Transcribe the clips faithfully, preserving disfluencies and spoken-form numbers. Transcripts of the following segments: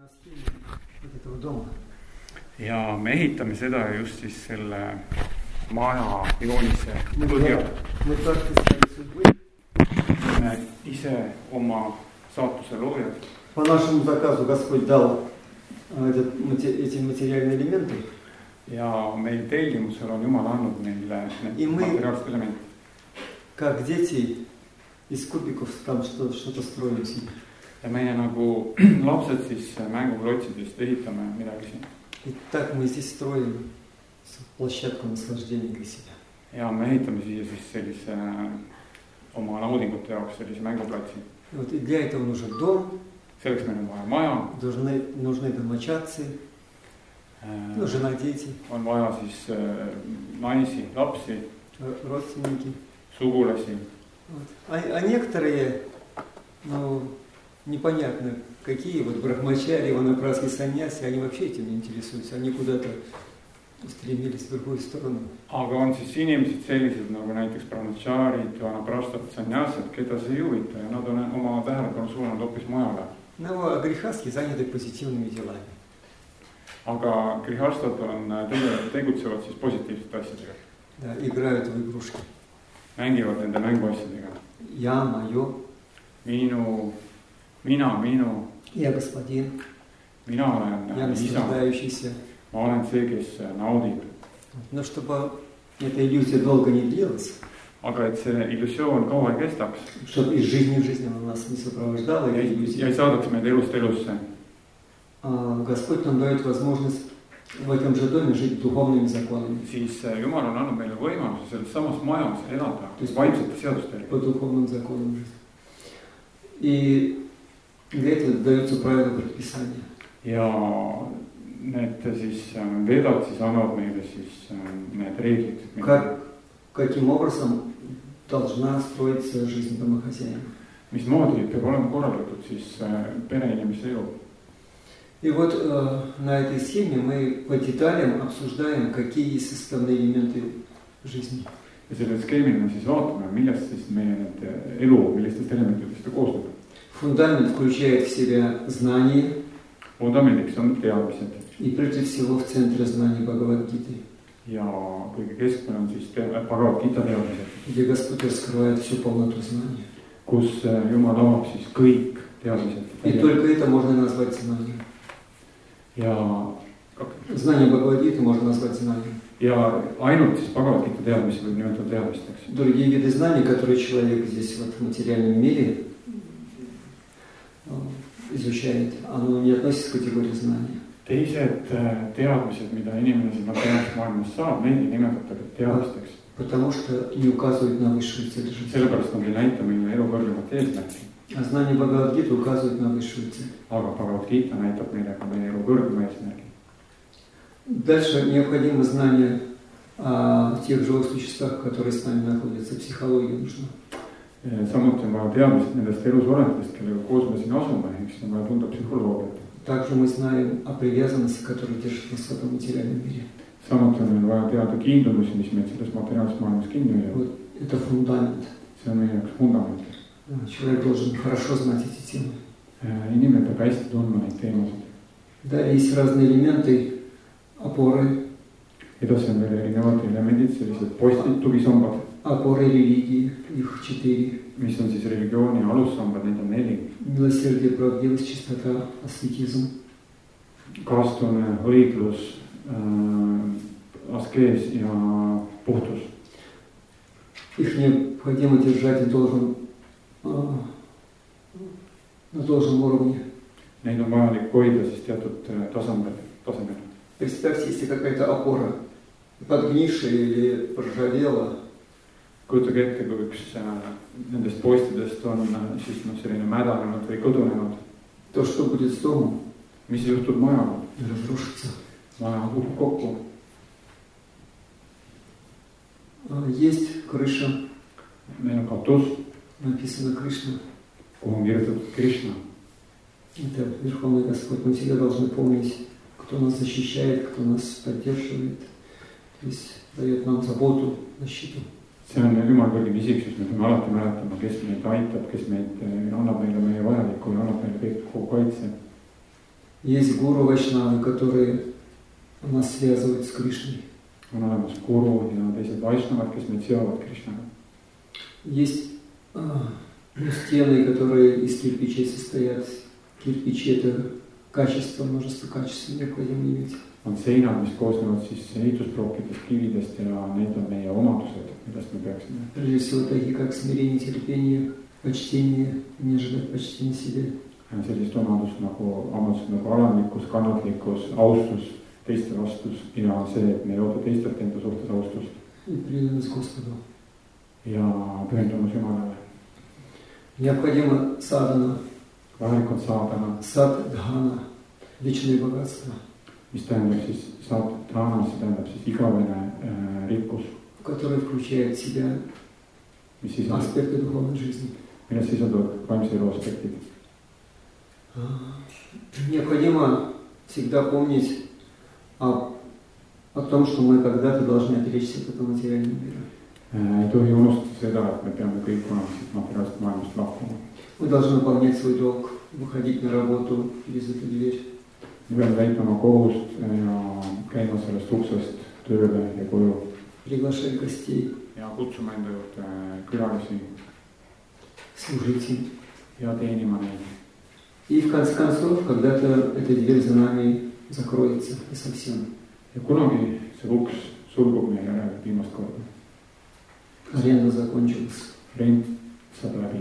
ja me ehitame seda just siis selle maja joonise põhjal. Me ise oma saatuse loojad. По нашему заказу Господь дал этот, эти материальные элементы. Ja meil tellimusel on Jumal andnud meile need materiaalsed elemendid. Как дети из кубиков там что, что-то строим себе. Ja meie nagu lapsed siis mänguklotsidest ehitame midagi siin. И так мы здесь строим площадку наслаждения для себя. Ja me ehitame siia siis sellise oma naudingute jaoks sellise mänguplatsi. Вот и для этого нужен дом. Selleks meil on vaja maja. Нужны, нужны домочадцы. Ну, жена, дети. On vaja siis naisi, lapsi. Родственники. Sugulasi. Вот. А, а некоторые, ну, непонятно какие, вот брахмачари, ванапраски, саньяси, они вообще этим не интересуются. Они куда-то устремились в другую сторону. Aga on siis inimesed sellised nagu näiteks brahmacharid, vanaprastad, sannyasad, keda see ei huvita ja nad on oma tähelepanu suunanud hoopis mujale. Ну, а грехастки заняты позитивными делами. Aga grihastad on tegelikult tegutsevad siis positiivsete asjadega. Да, играют в игрушки. Mängivad nende mänguasjadega. Я, мое. Minu, mina, minu. Я господин. Mina olen Я наслаждающийся. Ma olen see, kes naudib. Но чтобы эта иллюзия долго не длилась. Aga et see illusioon kaua ei kestaks. Чтобы из жизни в жизнь она нас не сопровождала. Ja ei saadaks meid elust elusse. Господь нам дает возможность в этом же доме жить духовными законами. Siis Jumal on andnud meile võimaluse selles samas majas elada vaimsete seaduste järgi. По духовным законам жизни. И для этого даются правила предписания. Ja need siis vedad siis annavad meile siis need reeglid. Как, каким образом должна строиться жизнь домохозяина. Mismoodi peab olema korraldatud siis pereinimese elu. И вот э, на этой схеме мы по деталям обсуждаем, какие составные элементы жизни. Ja selle skeemil me siis vaatame, millest siis meie need elu, millistest elementidest ta koostab. Фундамент включает в себя знание. Fundamendiks on teadmised. И прежде всего в центре знаний Бхагавад-гиты. Ja kõige keskmine on siis Bhagavad-gita teadmised. Где Господь раскрывает всю полноту знания. Kus Jumal avab siis kõik teadmised. И только это можно назвать знанием. Ja знание Бхагавад-гиты можно назвать знанием. Ja ainult siis Bhagavad-gita teadmisi võib nimetada teadmisteks. Другие виды знаний, которые человек здесь вот в материальном мире изучает, оно не относится к категории знания. Teised teadmised, mida inimene siin materiaalses maailmas saab, neid ei nimetatakse teadmisteks. Потому что не указывают на высшую цель жизни. Sellepärast nad ei näita meile elu kõrgemat eesmärki. А знание Бхагавад-гиты указывает на высшую цель. Aga Bhagavad-gita näitab meile ka meie elu kõrgema eesmärgi. Дальше необходимо знание о тех живых существах, которые с нами находятся. Психология нужна. Samuti on vaja teadmist nendest elusolenditest, kellega koos me siin asume, ehk siis on vaja tunda psühholoogiat. Также мы знаем о привязанности, которая держит нас в этом материальном мире. Samuti on meil vaja teada kiindumusi, mis meid selles materiaalses maailmas kinni hoiavad. Вот это фундамент. See on meie jaoks fundament. Человек должен хорошо знать эти темы. Inimene peab hästi tundma neid teemasid. Да, есть разные элементы, опоры. Edasi on veel erinevad elemendid, sellised postid, tugisambad. Опоры религии, их четыре. Mis on siis religiooni alussambad, neid on neli. Милосердие, правдивость, чистота, аскетизм. Kaastunne, õiglus, äh, askees ja puhtus. Их необходимо держать и должен, э, на должном уровне. Neid on vajalik hoida siis teatud tasemel. tasemel. Представьте, если какая-то опора подгнившая или проржавела. Kujutage ette, kui üks nendest postidest on siis no, selline mädanenud või kõdunenud. То, что будет с домом? Mis juhtub majaga? Разрушится. Maja kukub kokku. Есть крыша. Meil on katus. Написано Кришна. Kuhu on kirjutatud Krishna. Это Верховный Господь. Мы всегда должны помнить, кто нас защищает, кто нас поддерживает. То есть дает нам заботу, защиту. See on Jumal kõrgem isiksus, me peame alati mäletama, kes meid aitab, kes meid annab meile meie vajalikku ja annab meile kõik kaitse. Есть гуру Вайшнавы, которые нас связывают с Кришной. On olemas guru ja teised vaishnavad, kes meid seovad Krishnaga. Есть а, стены, которые из кирпичей состоят. Кирпичи – это качество, множество качеств необходимо иметь. On seinad, mis koosnevad siis ehitusplokkidest, kividest ja need on meie omadused, millest me peaksime. Прежде всего, такие как смирение, терпение, почтение, не ожидать почтения себе. Sellist omadust nagu, omadust nagu alandlikkus, kannatlikkus, austus teiste vastus ja see, et me ei oota teistelt enda suhtes austust. И преданность Господу. Ja pühendumus Jumalale. Необходимо садхана. Vajalik on saadana. Саддхана, вечное богатство. Mis tähendab siis saadhana, see tähendab siis igavene äh, rikkus. Который включает в себя аспекты духовной жизни. Milles sisalduvad vaimse elu aspektid. Необходимо всегда помнить о, о том, что мы когда-то должны отречься от этого материального мира. Ei tohi unustada seda, et me peame kõik kunagi materiaalsest maailmast lahkuma. Мы должны выполнять свой долг, выходить на работу через эту дверь. Me peame täitma oma kohust ja käima sellest uksest tööle ja koju. Приглашать гостей. Ja kutsuma enda juurde külalisi. Служить им. Ja teenima neid. И в конце концов, когда-то эта дверь за нами закроется и совсем. Ja kunagi see uks sulgub meie järele viimast korda. Аренда закончилась. Rent saab läbi.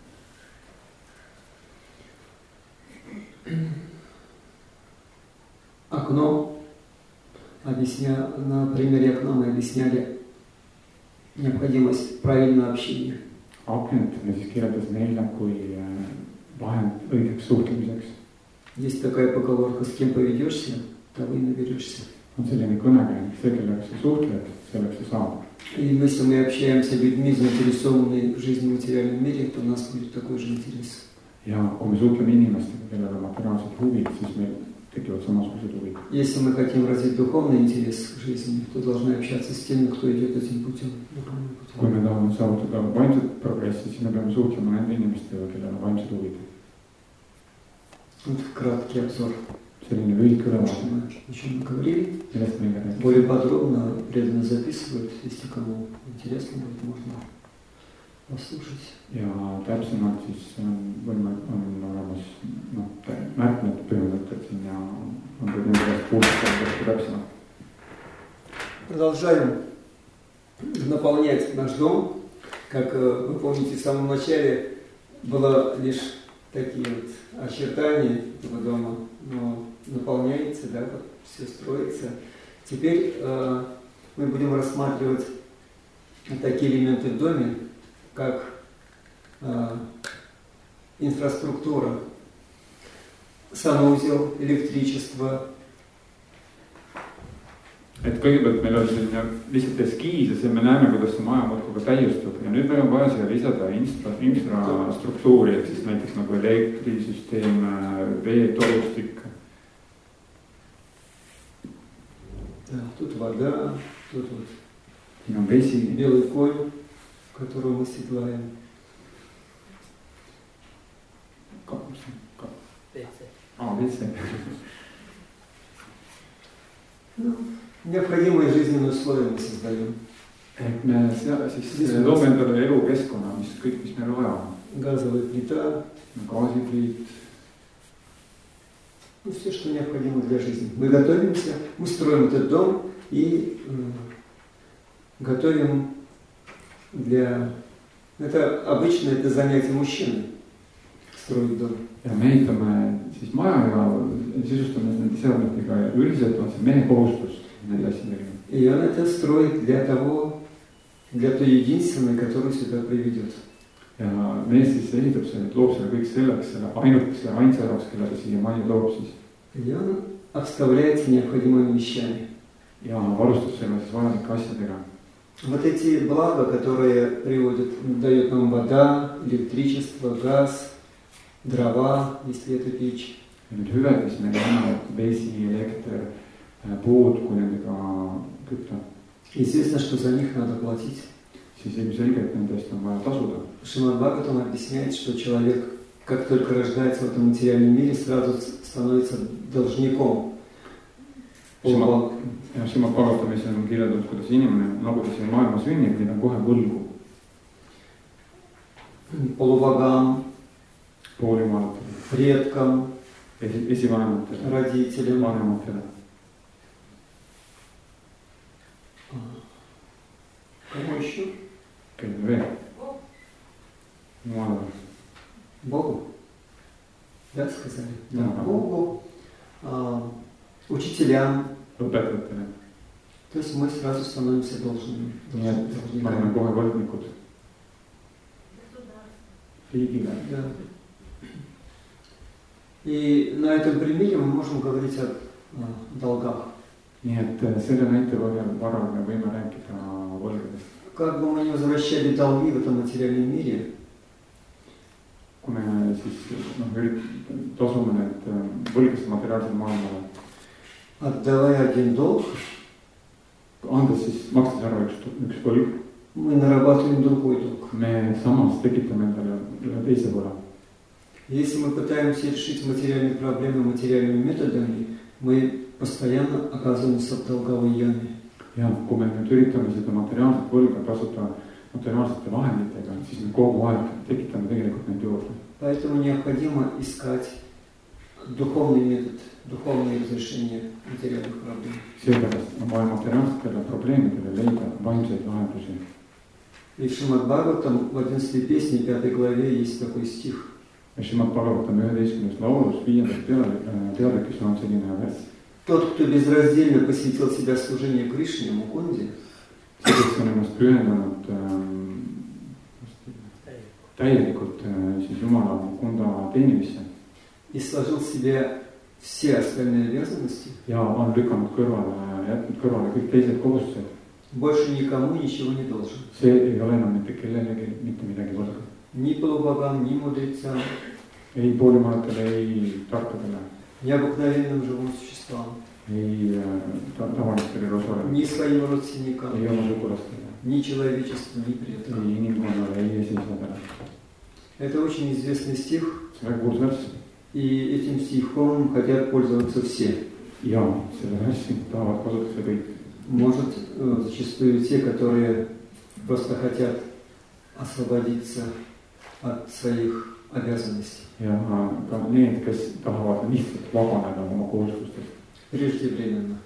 Окно, объясня... на примере окна мы объясняли необходимость правильного общения. Akent me siis kirjeldasime eile kui vahend õigeks suhtlemiseks. Есть такая поговорка: с кем поведешься, того и наберешься. On selline kõnekäik, see, kellega sa suhtled, selleks sa saad. И если мы общаемся с людьми, заинтересованными в жизни в материальном мире, то у нас будет такой же интерес. Ja kui me suhtleme inimestega, kellel on materiaalsed huvid, siis meil tekivad samasugused huvid. Если мы хотим развить духовный интерес к жизни, то должны общаться с теми, кто идет этим путем. Kui me tahame saavutada vaimset progressi, siis me peame suhtlema nende inimestega, kellel on vaimsed huvid. Вот краткий обзор. Selline lühike ülevaade. О чем мы говорили. Millest meile rääkis. Более подробно преданно записывают, если кому интересно будет, можно послушать. Ja täpsemalt siis on, võime, on olemas no, märkmed põhimõtted siin ja on ka nende käest kuulata täpsemalt. Продолжаем наполнять наш дом. Как вы помните, в самом начале было лишь такие вот очертания этого дома, но наполняется, да, вот все строится. Теперь э, мы будем рассматривать такие элементы в доме, как э, инфраструктура, санузел, электричество. Et kõigepealt meil on selline lihtsalt eskiis ja see me näeme, kuidas see maja muudkui täiustub ja nüüd meil on vaja siia lisada infra, infrastruktuuri, et siis näiteks nagu elektrisüsteem, veetolustik. Да, тут вода, тут вот siin on vesi, белый конь, которого мы седлаем. aa, vesi. Ну, необходимые жизненные условия мы создаем. Et me sea, siis loome endale elukeskkonna, mis kõik, mis meil vaja on. Газовая плита. Gaasipliit. Ну, все, что необходимо для жизни. Мы готовимся, мы строим этот дом и э, готовим для... Это обычно это занятие мужчины, строить дом. Ja me ehitame siis maja ja sisustame nende seadmetega ja üldiselt on see mehe kohustus nende asjadega. И он это строит для того, для той единственной, которую сюда приведет. Ja mees siis ehitab selle, loob selle kõik selleks, selle ainult selle ainsa jaoks, kelle ta siia majja toob siis. И он обставляется необходимыми вещами. Ja varustab selle siis vajalike asjadega. Вот эти блага, которые приводят, дает нам вода, электричество, газ, дрова, если это печь. Ja nüüd hüved, mis meil annavad vesi, elekter, puud, kui nendega kütta. Известно, что за них надо платить. Siis ilmselgelt nende eest on vaja tasuda. Шримад Бхагаватам объясняет, что человек как только рождается в этом материальном мире, сразу становится должником. Sima palutamise on kirjeldatud, kuidas inimene, nagu ta siin maailma sünnib, nii ta on kohe võlgu. Полубогам, Poolimalatele, предкам, esivanematele, родителям. vanematele. Кому еще? Kelle veel? Jumalale. Богу. Да, сказали? Да. Да, Богу, а, учителям. Õpetajatele. То есть мы сразу становимся должными. Nii et me oleme kohe võlgnikud. Riigile. Да. И на этом примере мы можем говорить о, о долгах. Nii et selle näite varal me võime rääkida võlgadest. Как бы мы не возвращали долги в этом материальном мире, kui me siis noh, tasume need võlgast materiaalsel maailmale, отдавая один долг, andes siis makstes ära üks, üks võlg, мы нарабатываем другой долг. me samas tekitame endale ühe teise võla. Если мы пытаемся решить материальные проблемы материальными методами, мы постоянно оказываемся в долговой яме. Ja kui me nüüd üritame seda materiaalset võlga kasutada materiaalsete vahenditega, siis me kogu aeg tekitame tegelikult neid juurde. Поэтому необходимо искать духовный метод, духовное разрешение материальных проблем. Seepärast on vaja materiaalsetele probleemidele leida vaimseid lahendusi. И в Шримад Бхагаватам в одиннадцатой песне, пятой главе есть такой стих. Šrimad Bhagavatam üheteistkümnes laulus viiendas peatükis on selline vers. Тот, кто безраздельно посвятил себя служению Кришне, Мукунде, see, kes on ennast pühendanud täielikult siis Jumala Mukunda teenimisse и сложил в себе все остальные обязанности, ja on lükanud kõrvale, jätnud kõrvale kõik teised kohustused, больше никому ничего не должен. see ei ole enam mitte kellelegi mitte midagi võlga. Ни полубогам, ни мудрецам, ei poolimaatele, ei tarkadele, ни обыкновенным живым существам, ei tavalistele rosolele, ни своим родственникам, ei oma sugulastele, ни человечеству, ни предкам. ei inimkonnale, ei esiisadele. Это очень известный стих, see on väga kuulus värss. и этим стихом хотят пользоваться все. ja selle värssi tahavad kasutada kõik. Может, зачастую те, которые просто хотят освободиться от своих обязанностей. ja ka need, kes tahavad lihtsalt vabaneda oma kohustustest. Преждевременно.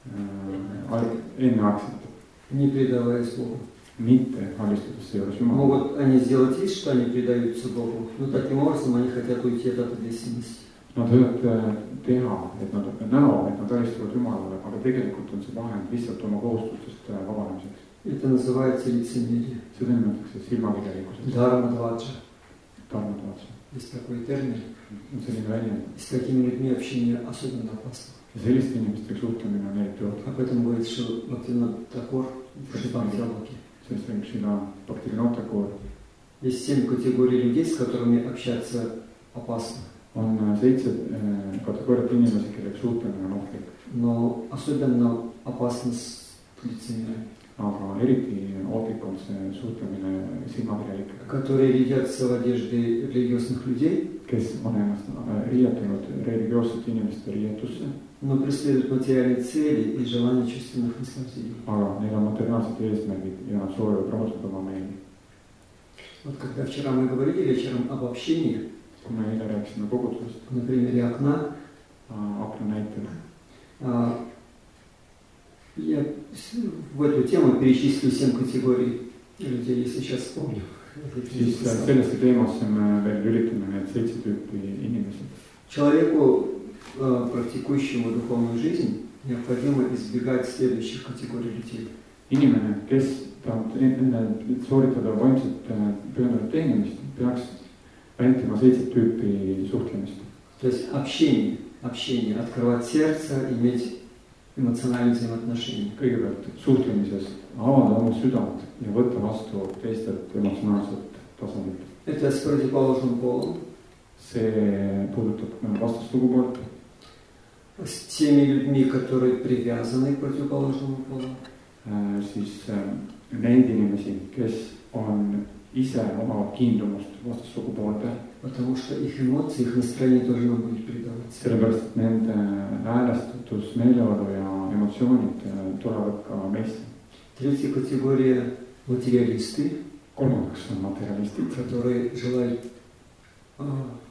enneaegselt. Не предаваясь Богу. mitte alistudes seejuures Jumalale. Могут они сделать вид, что они предаются Богу, но таким образом они хотят уйти от ответственности. Nad võivad teha, et nad näo, et nad alistuvad Jumalale, aga tegelikult on see vahend lihtsalt oma kohustustest vabanemiseks. Это называется лицемерие. Seda nimetatakse silmakirjalikkuseks. Дхарма-дваджа. Dharma-dvaja. Есть такой термин. On selline väljend. С такими людьми общение особенно опасно. Ja selliste inimestega suhtlemine on eriti ohtlik. Об этом говорит Шрила Бхактивинода Такур в Шримад-Бхагаватам. Sellest räägib Šrila Bhaktivinoda Thakur. Есть семь категорий людей, с которыми общаться опасно. On seitse kategooriat inimesi, kellega suhtlemine on ohtlik. Но особенно опасно с лицемерием. Aga eriti ohtlik on see suhtlemine silmakirjalikega. Которые рядятся в одежде религиозных людей. Kes on ennast riietunud religioossete inimeste riietusse. Но преследуют материальные цели и желания чувственных наслаждений. Aga neil on materiaalsed eesmärgid ja nad soovivad rahustada oma meeli. Вот когда вчера мы говорили вечером об общении, kui me eile rääkisime kogutusest, на примере окна, akna näitel, я в эту тему перечислю семь категорий людей, если сейчас вспомню. siis sellesse teemasse me veel lülitame need seitse tüüpi inimesi. Человеку, практикующему духовную жизнь, необходимо избегать следующих категорий людей. Inimene, kes tahab enne sooritada vaimset pühendavat teenimist, peaks vältima seitse tüüpi suhtlemist. То есть общение, общение, открывать сердце, иметь эмоциональные взаимоотношения. Kõigepealt suhtlemises avada oma südant ja võtta vastu teistelt emotsionaalset tasandit. Это с противоположным полом. See puudutab vastassugu С теми людьми, которые привязаны к противоположному полу. Siis neid inimesi, kes on ise omavad kiindumust vastassugu poolde. потому что их эмоции, их настроение тоже нам будет передаваться. sellepärast, et nende häälestatus, meeleolu ja emotsioonid tulevad ka meisse. Третья категория – материалисты, kolmandaks on materialistid, которые желают а,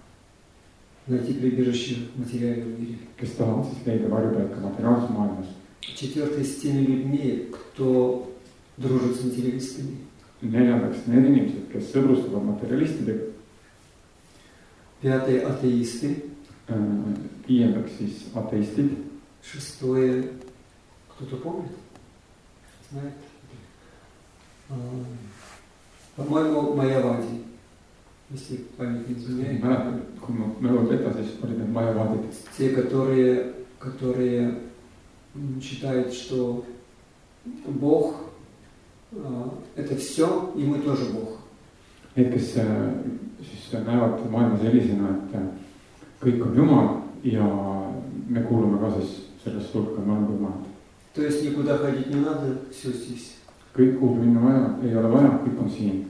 найти прибежище в материальном мире. kes tahavad siis leida varjupaika materiaalses maailmas. Четвертое – с теми людьми, кто дружит с материалистами. neljandaks need inimesed, kes sõbrustavad materialistidega. Пятое – атеисты. Viiendaks siis ateistid. Шестое – кто-то помнит? Знает? А, по-моему, майявади. Если память не изменяет. Kui ma mälu ei peta, siis olid need majavaadid. Те, которые, которые считают, что Бог а, это все, и мы тоже Бог. Need, kes siis näevad maailma sellisena, et kõik on Jumal ja me kuulume ka siis sellest hulka, me oleme Jumalad. То есть никуда ходить не надо, все здесь. Kõik kuhugi minna vaja, ei ole vaja, kõik on siin.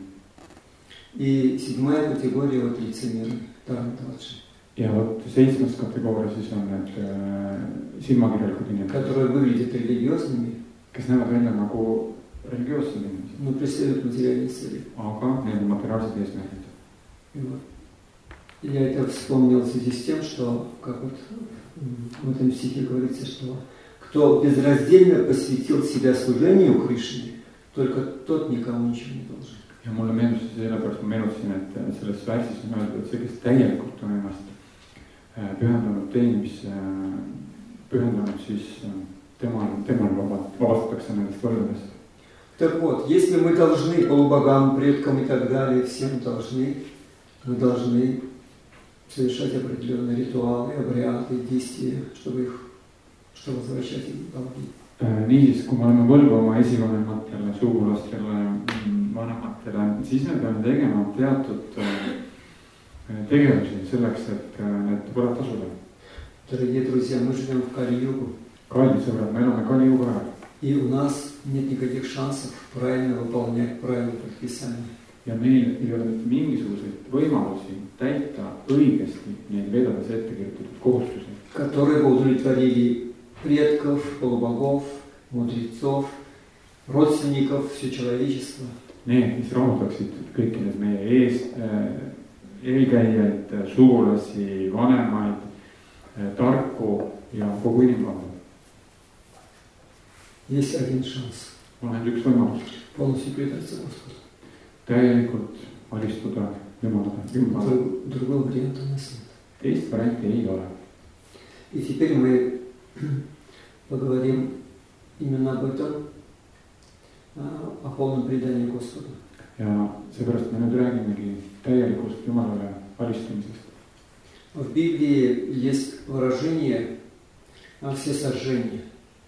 И седьмая категория вот лицемеры, вторая младшая. Ja vot seitsmes kategooria siis on need silmakirjalikud inimesed, которые выглядят религиозными, kes näevad välja nagu religioossed inimesed, но преследуют материальные цели. aga neil on materiaalsed eesmärgid. Вот. Я это вспомнил в связи с тем, что, как вот в этом стихе говорится, что кто безраздельно посвятил себя служению Кришне, только тот никому ничего не должен. Ja mulle meenus see sellepärast, ma meenutasin, et selles värsis on öeldud, et see, kes täielikult on ennast pühendanud teenimisse, pühendanud siis temal, temal vabastatakse nendest võrdadest. Так вот, если мы должны полубогам, предкам и так далее, всем должны, мы должны совершать определенные ритуалы, обряды, действия, чтобы их, чтобы возвращать их долги. Niisiis, kui me oleme võlgu oma esivanematele, sugulastele, vanematele, siis me peame tegema teatud tegevusi selleks, et need võlad tasuda. Дорогие друзья, мы живем в Кали-югу. Kallid sõbrad, me elame Kali-jugu ajal. И у нас нет никаких шансов правильно выполнять правила предписания. Ja meil ei ole mingisuguseid võimalusi täita õigesti neid vedades ette kirjutatud kohustusi, которые бы удовлетворили предков, полубогов, мудрецов, родственников, все человечество. Need, mis rahuldaksid kõiki need meie ees, eelkäijaid, sugulasi, vanemaid, tarku ja kogu inimkonda. Есть один шанс. On ainult üks võimalus. Полностью предаться Господу. Täielikult alistuda Jumalale. Другого варианта у нас нет. Teist varianti ei ole. И теперь мы поговорим именно об этом, о полном предании Господу. Ja seepärast me nüüd räägimegi täielikust Jumalale alistumisest. В Библии есть выражение все сожжения.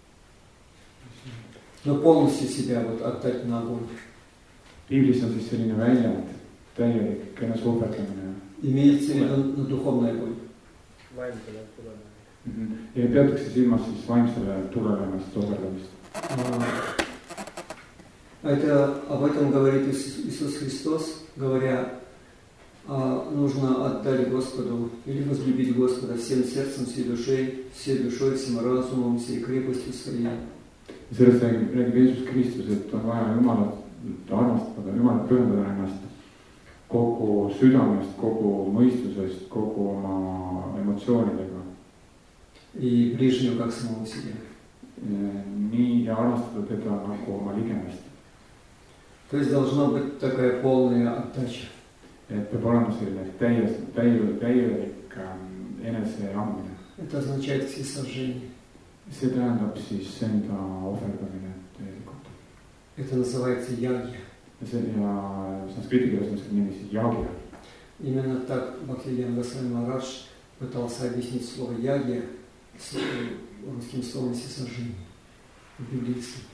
Но полностью себя вот отдать на огонь. Piiblis on siis selline väljend, täielik ennast ohverdamine. Имеется в виду на духовный огонь. Vaimsele tulele. Ja peatakse silmas siis vaimsele tulele ennast ohverdamist. Это, об этом говорит Иисус Христос, говоря, нужно отдать Господу или возлюбить Господа всем сердцем, всей душой, всей душой, всем разумом, всей крепостью своей. Sellest räägib, räägib Jeesus Kristus, et on vaja Jumalat armastada, Jumalat pühendada ennast kogu südamest, kogu mõistusest, kogu oma emotsioonidega. И ближнего как самого себя. Nii ja armastada teda nagu oma ligemist. То есть должна быть такая полная отдача. Et peab olema selline täiesti, täielik, täielik enese andmine. Это означает все сожжения. See tähendab siis enda ohverdamine täielikult. Это называется ягья. Ja see ja sanskriiti keeles on see nimi siis ягья. Именно так Бхактивинода Госвами Махарадж пытался объяснить слово ягья русским словом всесожжение в библейском.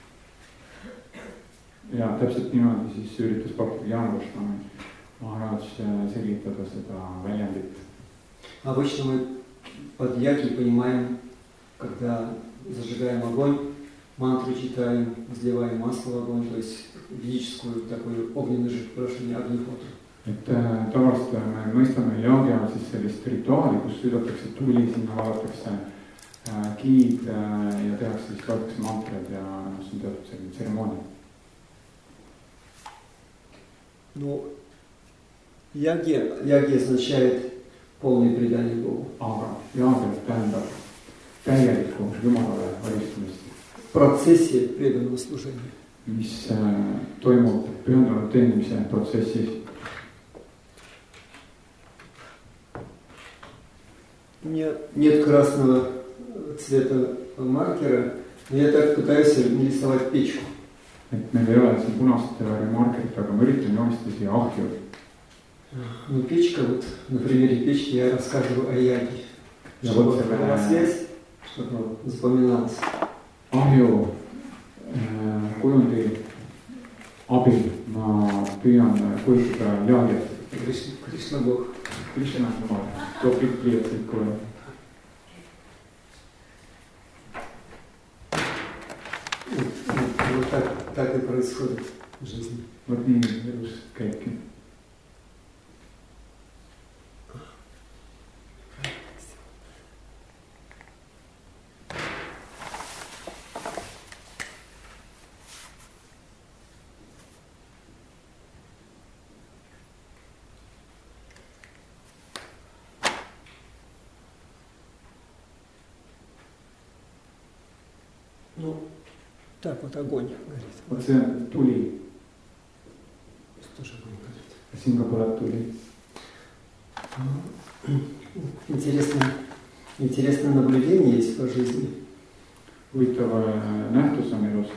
Ja täpselt niimoodi siis üritas Bhaktivinoda Goswami Maharaj selgitada seda väljendit. Обычно мы под ягьей понимаем, когда зажигаем огонь, мантру читаем, разливаем масло в огонь, то есть ведическую такую огненную жертвоприношение, огнехоту. et tavaliselt me mõistame jaagi all siis sellist rituaali, kus südatakse tuli, sinna vaadatakse äh, giid äh, ja tehakse siis loetakse mantrad ja noh, see on teatud selline tseremoonia. Ну, яги, яги означает полное предание Богу. Aga jaagi tähendab täielikku Jumalale alistumist. В процессе преданного служения. Mis äh, toimub pühendunud teenimise protsessis. Нет, нет красного цвета маркера, но я так пытаюсь нарисовать печку. Et meil ei ole siin punast markerit, aga ma üritan joonistada siia ahju. Ну, печка, вот на примере печки я рассказываю о яге. Ja Чтобы vot selle была связь, чтобы запоминалось. ahju äh, kujundi abil ma püüan kujutada jaagi. Кришна, Кришна Бог. Krishna Jumal, too kõik pliiatsid kuule. Вот так, так и происходит в жизни. Vot nii elus käibki. Ну, так вот огонь горит. Vot see on tuli. Тоже огонь горит. Siin ka põleb tuli. Интересно, интересное наблюдение есть по жизни. Huvitav nähtus on elus.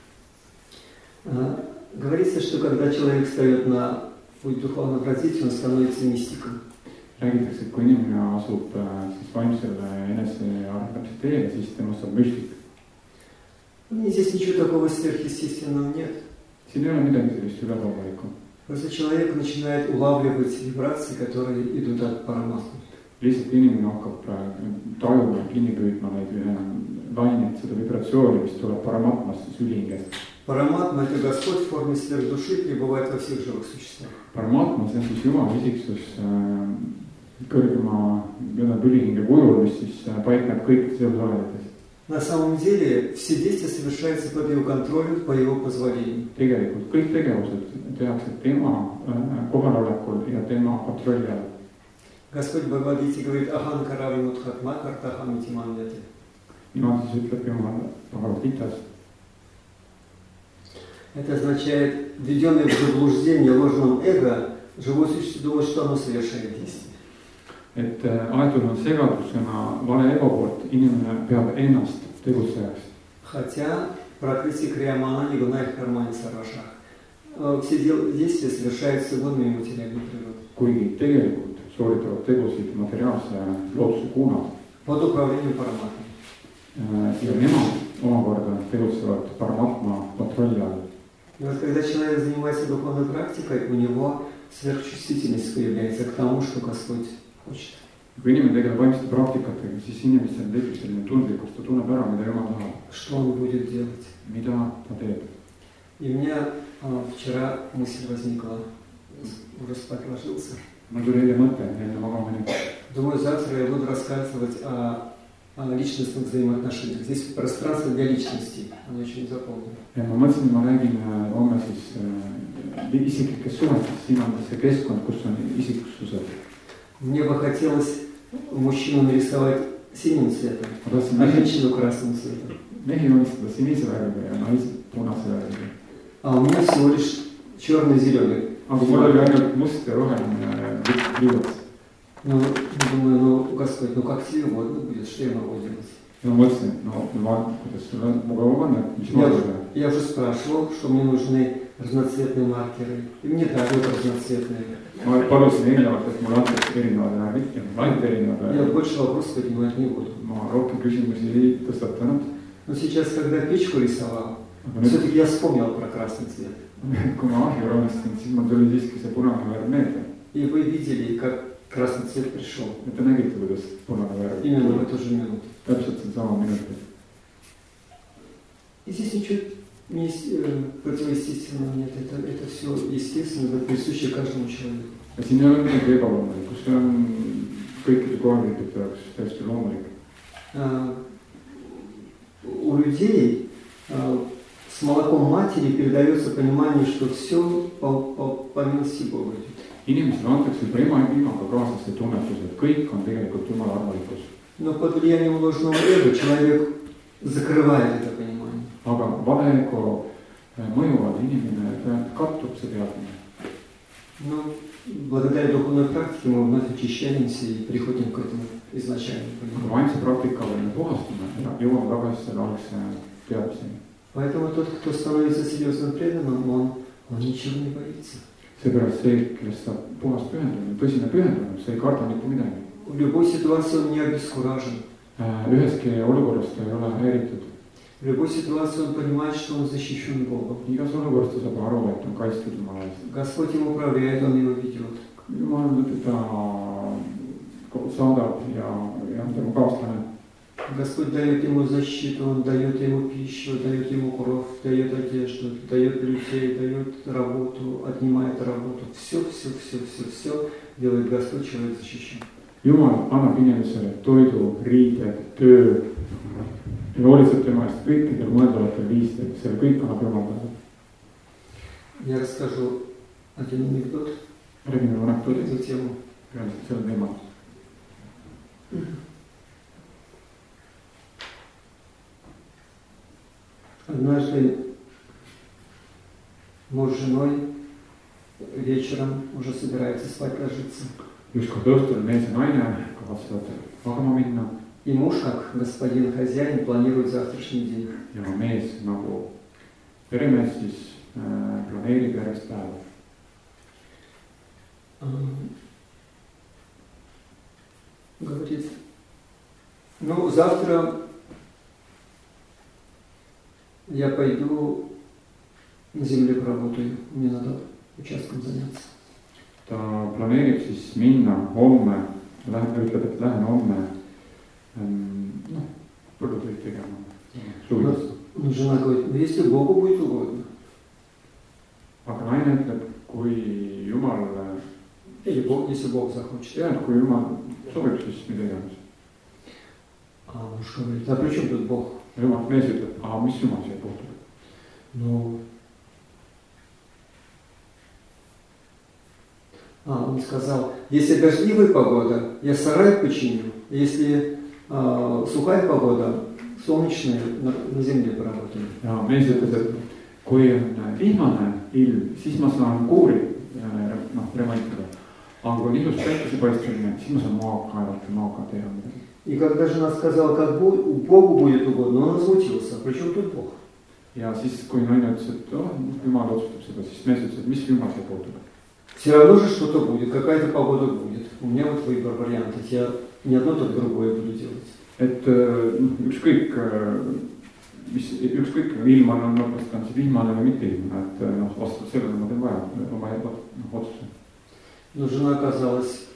А, говорится, что когда человек встает на путь духовного развития, он становится мистиком. Räägitakse, et kui inimene asub siis vaimsele enesearendamise teele, siis temast saab müstik. Здесь ничего такого сверхъестественного нет. Siin ei ole midagi sellist üleloomulikku. Просто человек начинает улавливать вибрации, которые идут от параматмы. Lihtsalt inimene hakkab tajuma, kinni püüdma neid laineid, seda vibratsiooni, mis tuleb paramatmast, sülingest. Параматма – это Господь в форме сверхдуши, пребывает во всех живых существах. Paramatma, see on siis Jumala isiksus kõrgema ülihinge kujul, mis siis paikneb kõikides elusoledides. На самом деле все действия совершаются под его контролем, по его позволению. Tegelikult kõik tegevused tehakse tema kohalolekul ja tema kontrolli all. Господь Бхагавад-гите говорит: Ахан карави мудхатма картахам итиманьяте. Niimoodi siis ütleb Jumal Bhagavad-gitas. Это означает, введенное в заблуждение ложным эго, живое существо думает, что оно совершает действие. Et aetunud segadusena vale ego poolt inimene peab ennast tegutsejaks. Хотя пракрити криямана нигунайх кармани сарвашах. Все действия совершаются водными материальной природой. Kuigi tegelikult sooritavad tegusid materiaalse looduse kuunad. Под управлением параматмы. Ja nemad omakorda tegutsevad paramatma kontrolli all. И вот когда человек занимается духовной практикой, у него сверхчувствительность появляется к тому, что Господь хочет. Kui inimene tegeleb vaimsete praktikatega, siis inimestel tekib selline tundlikkus, ta tunneb ära, mida Jumal tahab. Что он будет делать? Mida ta teeb. И у меня а, вчера мысль возникла, уже спать ложился. Mul tuli eile mõte enne magamani. Думаю, завтра я буду рассказывать о, о личностных взаимоотношениях. Здесь пространство для личностей, оно очень заполнено. Ja ma mõtlesin, ma räägin homme siis äh, isiklikest suhetest, siin on see keskkond, kus on isiksused. Мне бы хотелось мужчину нарисовать синим цветом, а женщину красным цветом. Mehi joonistada sinise värviga ja naisi punase värviga. А у меня всего лишь черный и зеленый. Aga mul oli ainult must ja roheline liivats. Ну, думаю, ну, Господь, ну как тебе угодно будет, что я могу делать? Ja ma mõtlesin, et no, ma, kuidas sulle mugav on, et mis ma teha. Я уже спрашивал, что мне нужны разноцветные маркеры. И мне дают разноцветные. Ma palusin eelnevalt, et mulle antakse erinevad värvid ja mul ainult erinevad Я värvid. больше вопросов поднимать не буду. Ma rohkem küsimusi ei tõstatanud. Но сейчас, когда печку рисовал, Aga все-таки я вспомнил про красный цвет. nüüd, kui ma ahju joonistasin, siis mul tuli siiski see punane värv meelde. И вы видели, как красный цвет пришел. Ja te nägite, kuidas punane värv Именно в tuli. эту же минуту. Täpselt see sama minutit. И здесь ничего не, э, противоестественного нет. Это, это все естественно, это присуще каждому человеку. siin ei ole midagi ebaloomulikku, see on kõikide kohalike jaoks täiesti loomulik. У людей с молоком матери передается понимание, что все по, по, по милости Бога. Inimesele antakse juba ema imaga kaasas see tunnetus, et kõik on tegelikult Jumala arvalikkus. Но под влиянием ложного эго человек закрывает это понимание. Aga valego mõjuvad inimene kattub see teadmine. Но благодаря духовной практике мы вновь очищаемся и приходим к этому изначальному пониманию. Vaimse praktikaga me puhastume ja jõuame tagasi selle algse teadmiseni. Поэтому тот, кто становится серьезным преданным, он, он ничего не боится. Seepärast see, kellest saab puhas pühendumine, tõsine pühendumine, see ei karda mitte midagi. В любой ситуации он не обескуражен. Üheski olukorras ta ei ole häiritud. В любой ситуации он понимает, что он защищен Богом. Igas olukorras ta saab aru, et on kaitstud Jumala eest. Господь ему управляет, он его ведет. Jumal teda saadab ja, ja on tema kaaslane. Господь дает ему защиту, он дает ему пищу, дает ему кровь, дает одежду, дает людей, дает работу, отнимает работу. Все, все, все, все, все делает Господь, человек защищен. Jumal annab inimesele toidu, riided, töö ja hoolitseb tema eest kõikidel mõeldavatel viisidel. Selle kõik annab Jumal talle. Я расскажу один анекдот. Räägime anekdoodi эту тему. Selle teemal. Однажды муж с женой вечером уже собирается спать, ложиться. Ükskord õhtul mees ja naine kavatsevad magama minna. И муж, как господин хозяин, планирует завтрашний день. Ja mees nagu peremees siis äh, planeerib järgmist päeva. Говорит, ну завтра я пойду на земле поработаю, мне надо участком заняться. Ta planeerib siis minna homme, ütleb, et lähen homme noh, põllutöid tegema suvides. Ну, жена говорит, ну если Богу будет угодно. Aga naine ütleb, kui Jumal, Или Бог, если Бог захочет. Ja, kui Jumal soovib, siis mida iganes. А муж говорит, а при чем тут Бог? Jumal, mees ütleb, aga mis Jumal siia puutub? Ну, а, он сказал, если дождливая погода, я сарай починю. Если а, сухая погода, солнечная, на, на земле поработаю. Ja mees ütles, et kui on vihmane ilm, siis ma saan kuuri noh, remontada. Aga kui on ilus päikesepaistamine, siis ma saan maa kaevata, maaga teha midagi. И когда жена сказала, как Богу будет угодно, он возмутился. Причем тут Бог? Ja siis, kui naine ütles, et oh, Jumal otsustab seda, siis mees ütles, et mis Jumal siia puutub. Все равно же что-то будет, какая-то погода будет. У меня вот выбор вариантов. Я не одно, то другое буду делать. Et ükskõik, mis, ükskõik ilm on lõpust, on see vihmane või mitte ilm, et noh, vastavalt sellele ma teen vaja, oma noh, otsuse. Но жена оказалась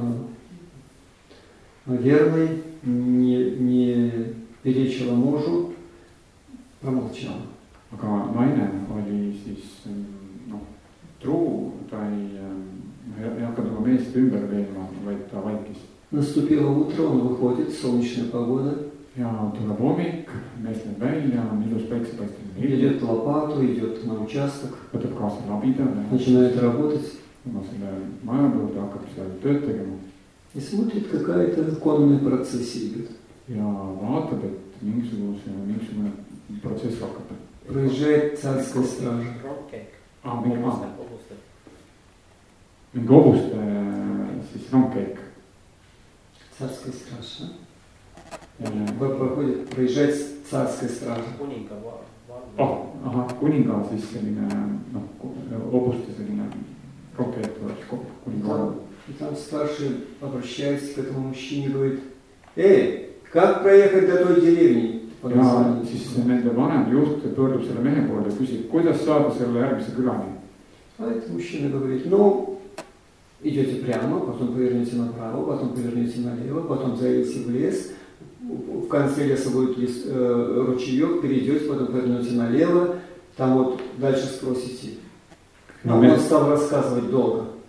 верной, не, не перечила мужу, промолчала. Aga naine oli siis noh, truu, ta ei, ei hakanud oma meest ümber veenma, vaid ta vaikis. Наступило утро, он выходит, солнечная погода. Ja tuleb hommik, mees läheb välja, on ilus päiksepaistamine. Идет лопату, идет на участок. Võtab kaasa labida. Начинает работать. Oma selle maja juurde hakkab seal tööd tegema. И смотрит, какая-то конная процессия идет. Ja vaatab, et mingisuguse, mingisugune protsess hakkab. Проезжает царская стража. Ah, mingi maa. Mingi hobuste siis rongkäik. Царская стража. Проходит, проезжает царская стража. Oh, aha, kuninga siis selline, noh, hobuste selline rongkäik tuleb kuninga. И там старший обращается к этому мужчине и говорит, эй, как проехать до той деревни? Ja siis nende vanem juht pöördub selle mehe poole ja küsib, kuidas saada selle järgmise külani. А этот мужчина говорит, ну, идете прямо, потом повернете направо, потом повернете налево, потом заедете в лес, в конце леса будет лес, э, ручеек, перейдете, потом повернете налево, там вот дальше спросите. Но он стал рассказывать долго.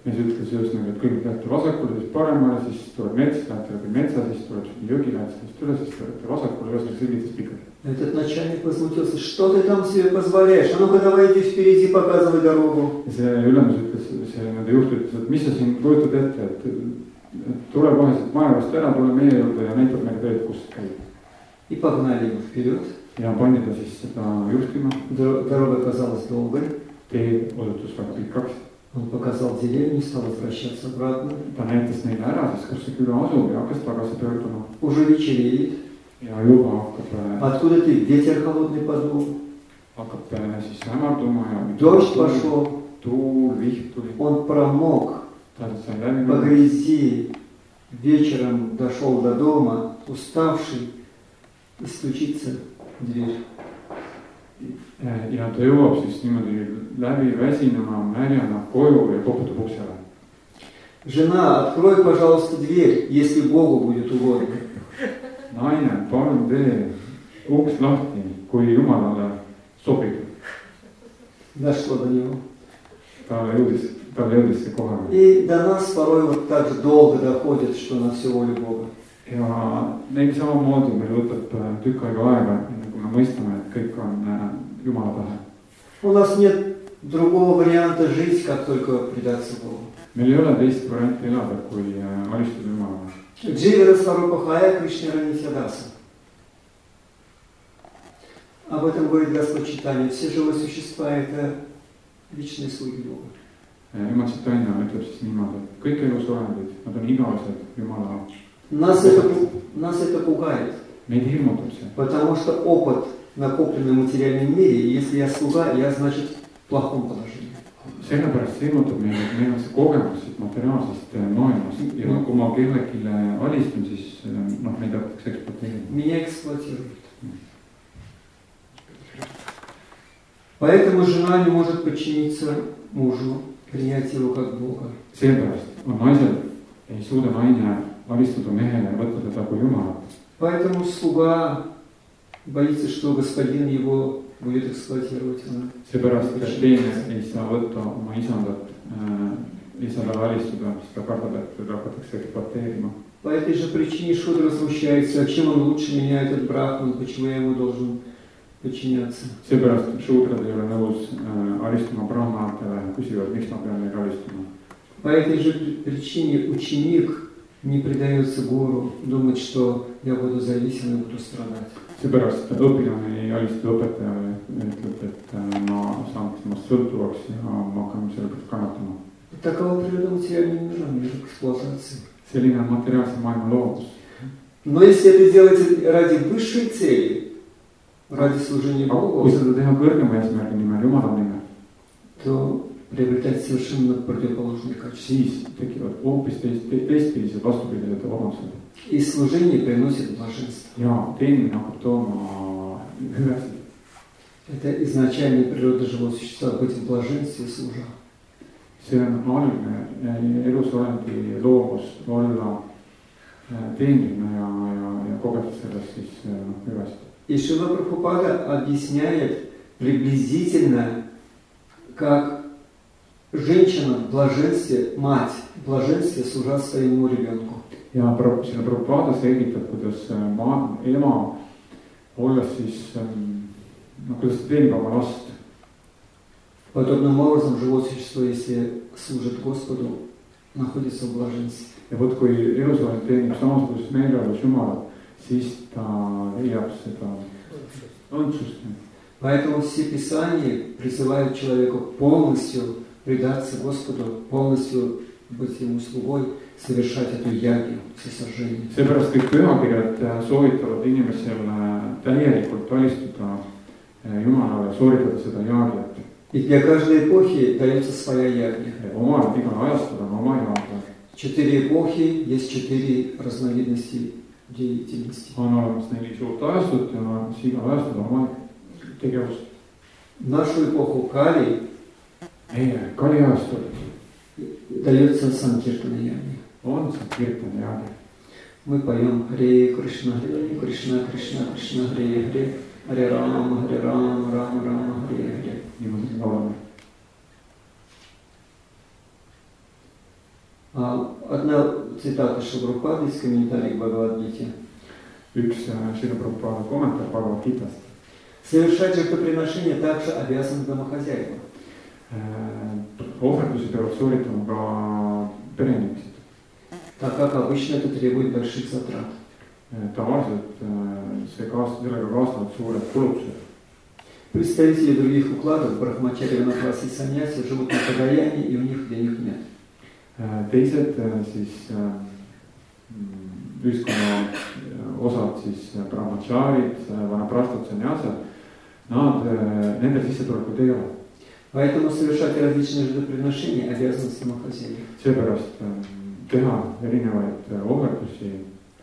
ja siis ütles just nagu, et kõigepealt lähete vasakule, siis paremale, siis tuleb mets, lähete läbi metsa, siis tuleb jõgi, lähete sellest üle, siis tulete vasakule, üles selgitas pikalt. Этот начальник возмутился, что ты там себе позволяешь, а ну-ка давай иди впереди, показывай дорогу. Ja see ülemus ütles, see nende juht ütles, et mis sa siin kujutad ette, et, et tule kohe siit maevast ära, tule meie juurde ja näitab meile teed, kus käib. И погнали его вперед. Ja pandi ta siis seda juhtima. Дорога казалась долгой. Tee osutus väga pikaks. Он показал деревню, стал возвращаться обратно. Ta näitas neile ära, siis kus see küla asub ja hakkas tagasi pöörduma. Уже вечереет. Ja juba hakkab... Откуда ты? Ветер холодный подул. Hakkab siis hämarduma ja... Дождь пошел. Tuul, vihm tuli. Он промок. Ta sai läbi... По грязи. Вечером дошел до дома, уставший. И стучится в дверь. Ja ta jõuab siis niimoodi läbi väsinema, märjana koju ja koputab uksele. Жена, открой, пожалуйста, дверь, если Богу будет угодно. Naine, palun tee uks lahti, kui Jumalale sobib. Дошло до него. Talle jõudis, talle jõudis see kohale. И до нас порой вот так же долго доходит, что на всю волю Бога. Ja neil samamoodi meil võtab tükk aega aega, kui me mõistame, et kõik on Jumala tahe. У нас нет другого варианта жить, как только предаться Богу. Meil ei ole teist varianti elada, kui alistuda Jumalale. Дживера Сварупахая Кришна Ранисядаса. Об этом говорит Господь Чайтанья. Все живые существа – это вечные слуги Бога. Jumal Čaitanja ütleb siis niimoodi, et kõik elus olendid, nad on igavesed Jumala. Нас это, нас это пугает. Meid hirmutab see. Потому что опыт, накопленный в материальном мире, если я слуга, я, значит, в плохом положении. Sellepärast hirmutab meil, et meil on see kogemus materiaalsest maailmast ja kui ma kellelegi alistun, siis noh, meid hakatakse ekspluateerima. Меня эксплуатируют. Поэтому жена не может подчиниться мужу, принять его как Бога. Sellepärast on naisel, ei suuda naine alistuda mehele ja võtta teda kui Jumalat. Поэтому слуга боится, что господин его будет эксплуатировать. Seepärast, et teine ei saa võtta oma isandat, ei saa talle alistuda, siis ta kardab, et teda hakatakse ekspluateerima. По этой же причине Шудра возмущается, чем он лучше меня, этот брахман, почему я ему должен подчиняться. Seepärast, et Šudrad ei ole nõus alistuma brahmanatele, küsivad, miks ma pean neile alistuma. По этой же причине ученик не предается гуру, думает, что я буду зависим и буду страдать. Seepärast õpilane ei alistu õpetajale, ütleb, et ma saan temast sõltuvaks ja ma hakkan selle pealt kannatama. Такова природа материального мира, мир эксплуатации. Selline on materiaalse maailma loodus. Но если это делается ради высшей цели, ради служения Богу, kui seda teha kõrgema eesmärgi nimel, Jumala nimel, то приобретать совершенно противоположные качества. Siis tekivad hoopis teistpidised vastupidised omadused. И служение приносит блаженство. Ja teenimine hakkab tooma hüvesid. Это изначальная природа живого существа, быть в блаженстве служа. See on algne elusolendi loomus olla teenimine ja, ja, ja kogeda sellest siis hüvesid. И Шрила Прабхупада объясняет приблизительно, как женщина в блаженстве, мать в блаженстве служа своему ребенку. Ja siin Prabhupada selgitab, kuidas ma, ema olles siis, no kuidas ta teenib oma last. Подобным образом живое существо, если служит Господу, находится в блаженстве. Ja võt, kui elusolend teenib samasuguses meeleolus Jumalat, siis ta leiab seda õndsust. Поэтому все Писания призывают человека полностью предаться Господу, полностью быть ему слугой, совершать эту ягью, всесожжение. Seepärast kõik pühakirjad soovitavad inimesel täielikult alistuda Jumalale, sooritada seda jaagiat. И для каждой эпохи дается своя ягня. Omal igal ajastul on oma jaagia. Четыре эпохи, есть четыре разновидности деятельности. On olemas neli suurt ajastut ja igal ajastul on oma tegevus. В нашу эпоху Кали Meie Kali ajastul дается Санкиртана ягня. on see kirtane jaagia. Мы поем Харе Кришна, Харе Кришна, Кришна, Кришна, Харе Харе, Харе Рама, Харе Рама, Рама, Рама, Харе Харе. Niimoodi me laulame. Одна цитата Шилапрабхупады из комментариев к Бхагавад-гите. Üks Šrila Prabhupada kommentaar Bhagavad Gitast. Совершать жертвоприношение также обязаны домохозяева. Ohverdusi peavad sooritama ka pereinimesed. Так как обычно это требует больших затрат. Tavaliselt see kaas, sellega kaasnevad suured kulutused. Представители других укладов, брахмачари, ванакраси и саньяси, живут на подаянии, и у них денег нет. Teised siis ühiskonna osad siis brahmacharid, vanaprastad, sannyasad, nad, nendel sissetulekut ei ole. Поэтому совершать различные жертвоприношения обязаны домохозяева. Seepärast teha erinevaid ohverdusi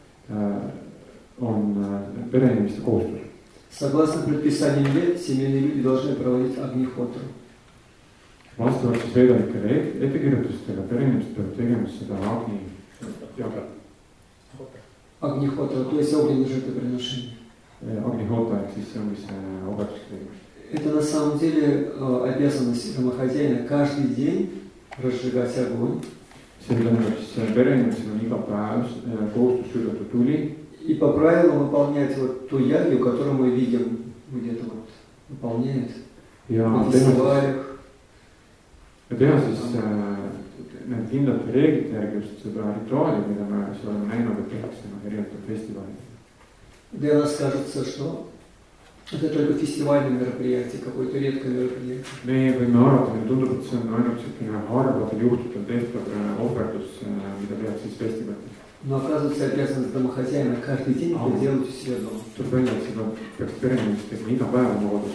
on pereinimeste kohustus. Согласно предписаниям вед, семейные люди должны проводить агнихотру. Vastavalt siis veedalikele ettekirjutustele pereinimesed peavad tegema seda agni jagat. Агнихотра, то есть огненное жертвоприношение. Агнихота, ehk siis see ongi see ohverduste tegevus. Это на самом деле обязанность домохозяина каждый день разжигать огонь. See tähendab siis pereinimesel on iga päev kohustus südata tuli. И по правилу выполнять вот ту ягью, которую мы видим, где-то вот выполняет на фестивалях. Ja teha siis need kindlate reeglite järgi just seda rituaali, mida me oleme näinud, et tehakse erinevatel festivalidel. Для нас кажется, что это только фестивальное мероприятие, какое-то редкое мероприятие. Me võime arvata, meile tundub, et see on ainult selline harvadel juhtudel tehtav ohverdus, mida tehakse siis festivalidel. Но оказывается, обязанность домохозяина каждый день это делать у себя дома. Tuleb välja, et seda peaks pereinimesed tegema iga päev oma kodus.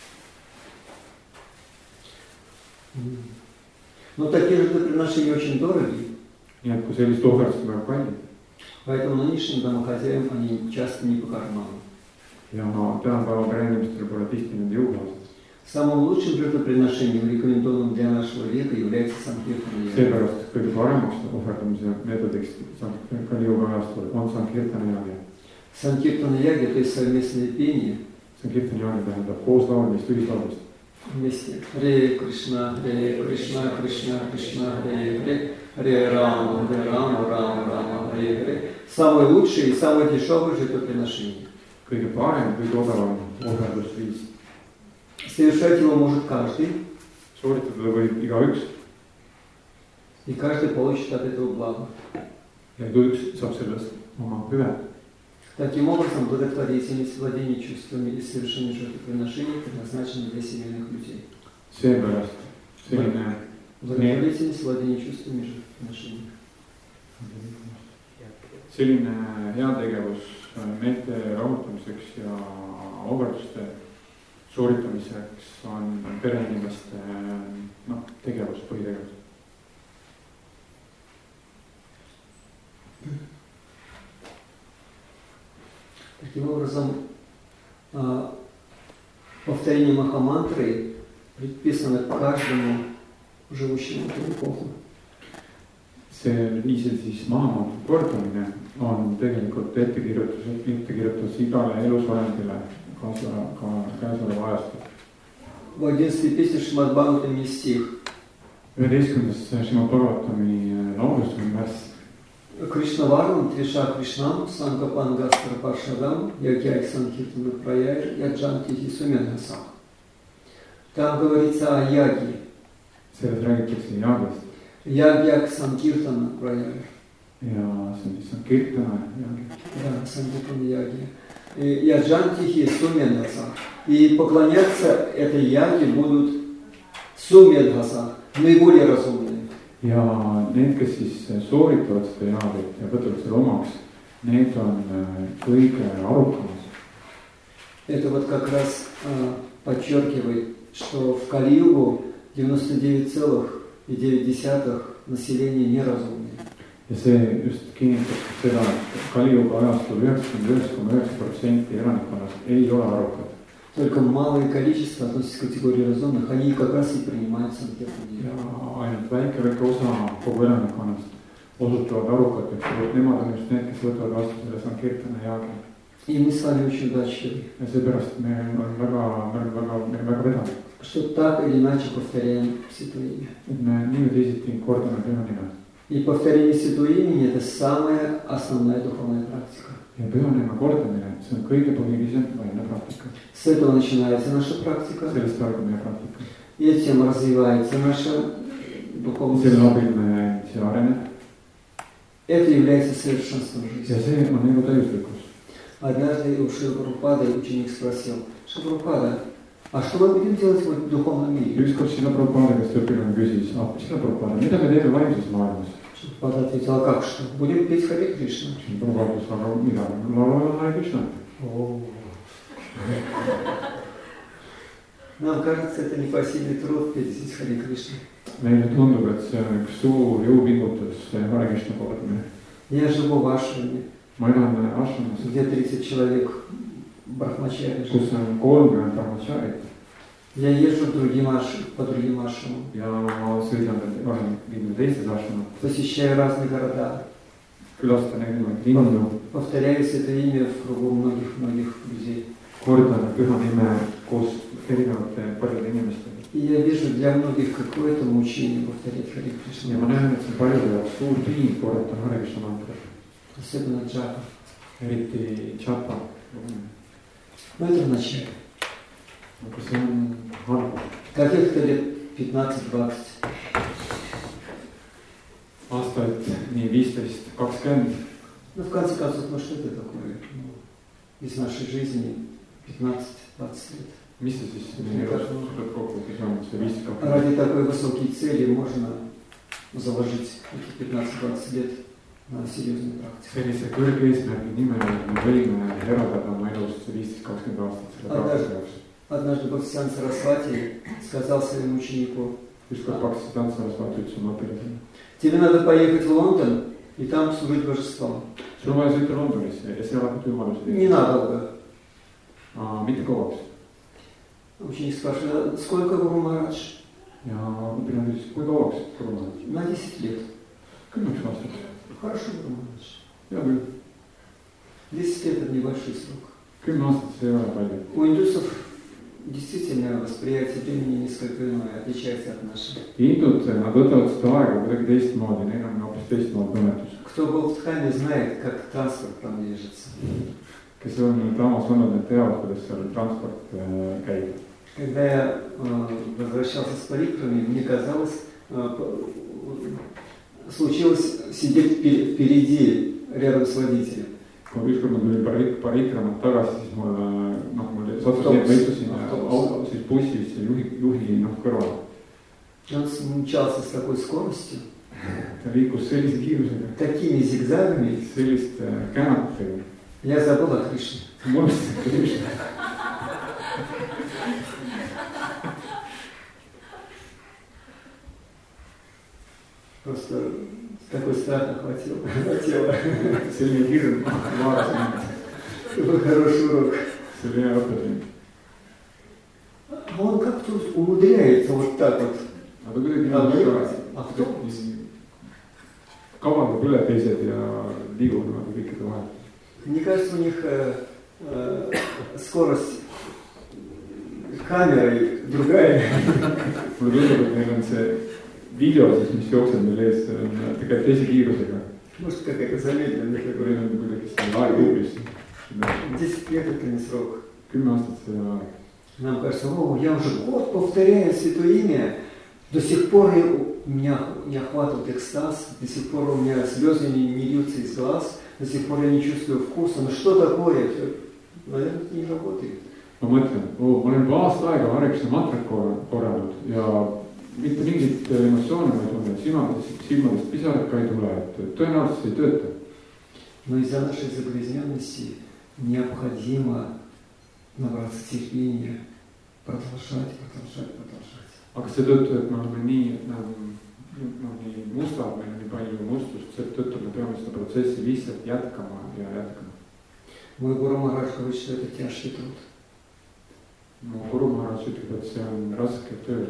Но такие жертвоприношения очень дороги. Nii et kui sellist ohverdust on väga palju. Поэтому нынешним домохозяям они часто не по карману. Ja tänapäeva pereinimestel pole tihti nende jõukohased. Самым лучшим жертвоприношением, рекомендованным для нашего века, является Санкиртана ягья. Seepärast kõige paremaks ohverdamise meetodiks Kali-yuga ajastul on Sankirtana ягья. Санкиртана ягья, то есть совместное пение. Sankirtana ягья tähendab koos laulmist, ühislaulmist. Вместе. Ре Кришна, Ре Кришна, Кришна, Кришна, Ре Ре, Ре Рама, Ре Рама, Рама, Рама, Ре Ре. Самое лучшее и самое дешевое жертвоприношение. Kõige parem, kõige odavam ohverdusviis. Совершать его может каждый. Sooritada võib igaüks. И каждый получит от этого благо. Ja igaüks saab sellest oma hüve. Таким образом, благотворительность, владение чувствами и совершение жертвоприношений предназначены для семейных людей. Seepärast selline благотворительность, владение чувствами и жертвоприношений. Selline heategevus meelte rahutamiseks ja ohverduste sooritamiseks on pereinimeste no, tegevus, põhitegevus. Таким образом, повторение махамантры предписано каждому живущему в эту эпоху. See viisil siis mahamantu kordamine on tegelikult ettekirjutus, ettekirjutus igale elusolendile käesoleva ajastul. В одиннадцатой песне Шримад Бхагаватам есть стих. üheteistkümnes Šrimad Bhagavatam laulus on värss. Кришнаварнам Триша Кришнам Сангапангастра Паршадам Ягьяй Санкиртана Праяй Яджанти Хисуменгасах. Там говорится о яге. Selles räägitakse jagast. Ягьяк Санкиртана Праяй. Ja see on siis Sankirtana jagi. Да, Санкиртана яги. Яджанти Хисуменгасах. И поклоняться этой яге будут Сумедхасах, наиболее разумные. Ja need, kes siis sooritavad seda jaadet ja võtavad selle omaks, need on kõige arukamad. Это вот как раз а, подчеркивает, что в Кали-югу девяносто девять целых девять десятых населения неразумные. Ja see just kinnitab seda, et Kali-yuga ajastul üheksakümmend üheksa koma üheksa protsenti elanikkonnast ei ole arukad. Только малое количество относится к категории разумных, они как раз и принимают Санкиртана. Ja ainult väike, väike osa kogu elanikkonnast osutuvad arukateks, et nemad on just need, kes võtavad vastu selle Sankirtana jagi. И мы с вами очень удачливы. Ja seepärast me on väga, väga, väga, väga vedanud. Что так или иначе повторяем Святое Имя. Et me nii või teisiti kordame tema nime. И повторение Святого имени – это самая основная духовная практика. ja pühanime kordamine, see on kõige põhilisem vaimne praktika. С этого начинается наша практика. Sellest algab meie praktika. И этим развивается наша духовность. Selle abil me see areneb. Это является совершенством жизни. Ja see on elu täiuslikkus. Однажды у Шрила Прабхупады ученик спросил: Шрила Прабхупада, а что мы будем делать в духовном мире? Ükskord Šrila Prabhupada käest õpilane küsis, ah, Šrila Prabhupada, mida me teeme vaimses maailmas? Прабхупада ответил: а как что? Будем петь Харе Кришна. Prabhupada ütles, aga mida? Laulame Hare Krishna. Нам кажется, это непосильный труд петь здесь Харе Кришна. Meile tundub, et see on üks suur jõupingutus Hare Krishna kordamine. Я живу в ашраме, Ma elan ashramas, где тридцать человек брахмачари живут. kus on kolmkümmend brahmacharit. Я езжу к другим ашрамам, по другим ашрамам. Ja ma sõidan, olen viinud teistes ashramas. Посещаю разные города. Külastan erinevaid linnu. Повторяю это имя в кругу многих-многих людей. Kordan püha nime koos erinevate paljude inimestega. И я вижу для многих какое-то мучение повторять Харе Кришна. Ja ma näen, et see paljude jaoks suur piin korrata Hare Krishna mantrat. Особенно джапа. Eriti japa. Но это в начале. Aga see on halb. Каких-то лет пятнадцать-двадцать. Aastaid nii viisteist, kakskümmend. Ну, в конце концов, ну что это такое? Ну, из нашей жизни пятнадцать-двадцать лет. Mis see siis meie elus suudab kokkuvõttes on, see viisteist, kakskümmend? Ради такой высокой цели можно заложить эти пятнадцать-двадцать лет на серьезную практику. Sellise kõrge eesmärgi nimel me võime eraldada oma elust see viisteist, kakskümmend aastat selle praktika jaoks. Однажды Бхактисиданта Сарасвати сказал своему ученику: Ükskord Bhaktisiddhanta Sarasvati ütles oma õpilasele: тебе надо поехать в Лондон и там служить божествам. sul on vaja sõita Londonisse ja seal hakata jumalusi Не надолго. tegema. Mitte kauaks. Ученик спрашивает: сколько Гуру Махарадж? Ja õpilane ütles, kui kauaks Guru Maharaj? На десять лет. Kümneks aastaks. Хорошо, Гуру Махарадж. Hea küll. десять лет это небольшой срок. Kümme aastat see ei ole palju. У индусов действительно восприятие времени несколько иное, отличается от нашего. Hindud, nad võtavad seda aega kuidagi teistmoodi, neil on hoopis teistmoodi tunnetus. Кто был в Дхаме, знает, как транспорт там движется. Kes on Dhamas olnud, need teavad, kuidas seal transport äh, käib. Когда я э, возвращался с парикрами, мне казалось, э, случилось сидеть впереди, рядом с водителем. Kui ükskord ma tulin parik, parikramat tagasi, siis mul, noh, mul sattus nii, et ma istusin auto, siis bussis juhi, juhi noh, kõrval. Он мчался с такой скоростью, Ta liikus sellise kiirusega, такими зигзагами, selliste käänatega. я забыл о Кришне. Mul on see Krishna. Просто такой страх охватил, охватило. Selline hirm vaaras mind. Это был хороший урок. See oli hea õppetund. А он как-то умудряется вот так вот. Aga kuidagi объехать автобус. Kavaldab üle teised ja liigub nagu kõikide vahel. Мне кажется, у них э, э, скорость камеры другая. Mulle tundub, et neil on see video, siis, mis jookseb meil ees, on tegelikult teise kiirusega. Может, какая-то замедленная. Neil on kuidagi see aeg uubis. десять лет это не срок. Kümme aastat see ei ole aeg. Нам кажется: о, я уже год повторяю Святое имя, до сих пор я, меня не охватывает экстаз, до сих пор у меня слезы не, не льются из глаз, до сих пор я не чувствую вкуса. Ну что такое? Наверное, это не работает. Ma mõtlen, oo, ma olen juba aasta aega Hare Krishna mantrat korranud ja mitte mingit emotsioone ma ei tunne, silmadest, silmadest pisarad ka ei tule, et tõenäoliselt see ei tööta. Но из-за нашей загрязненности необходимо набраться терпения, продолжать, продолжать, продолжать. Aga seetõttu, et me oleme nii, no, nii mustad, meil on nii palju mustust, seetõttu me peame seda protsessi lihtsalt jätkama ja jätkama. Мой Гуру Махарадж говорит, что это тяжкий труд. Mu Guru Maharaj ütleb, et see on raske töö.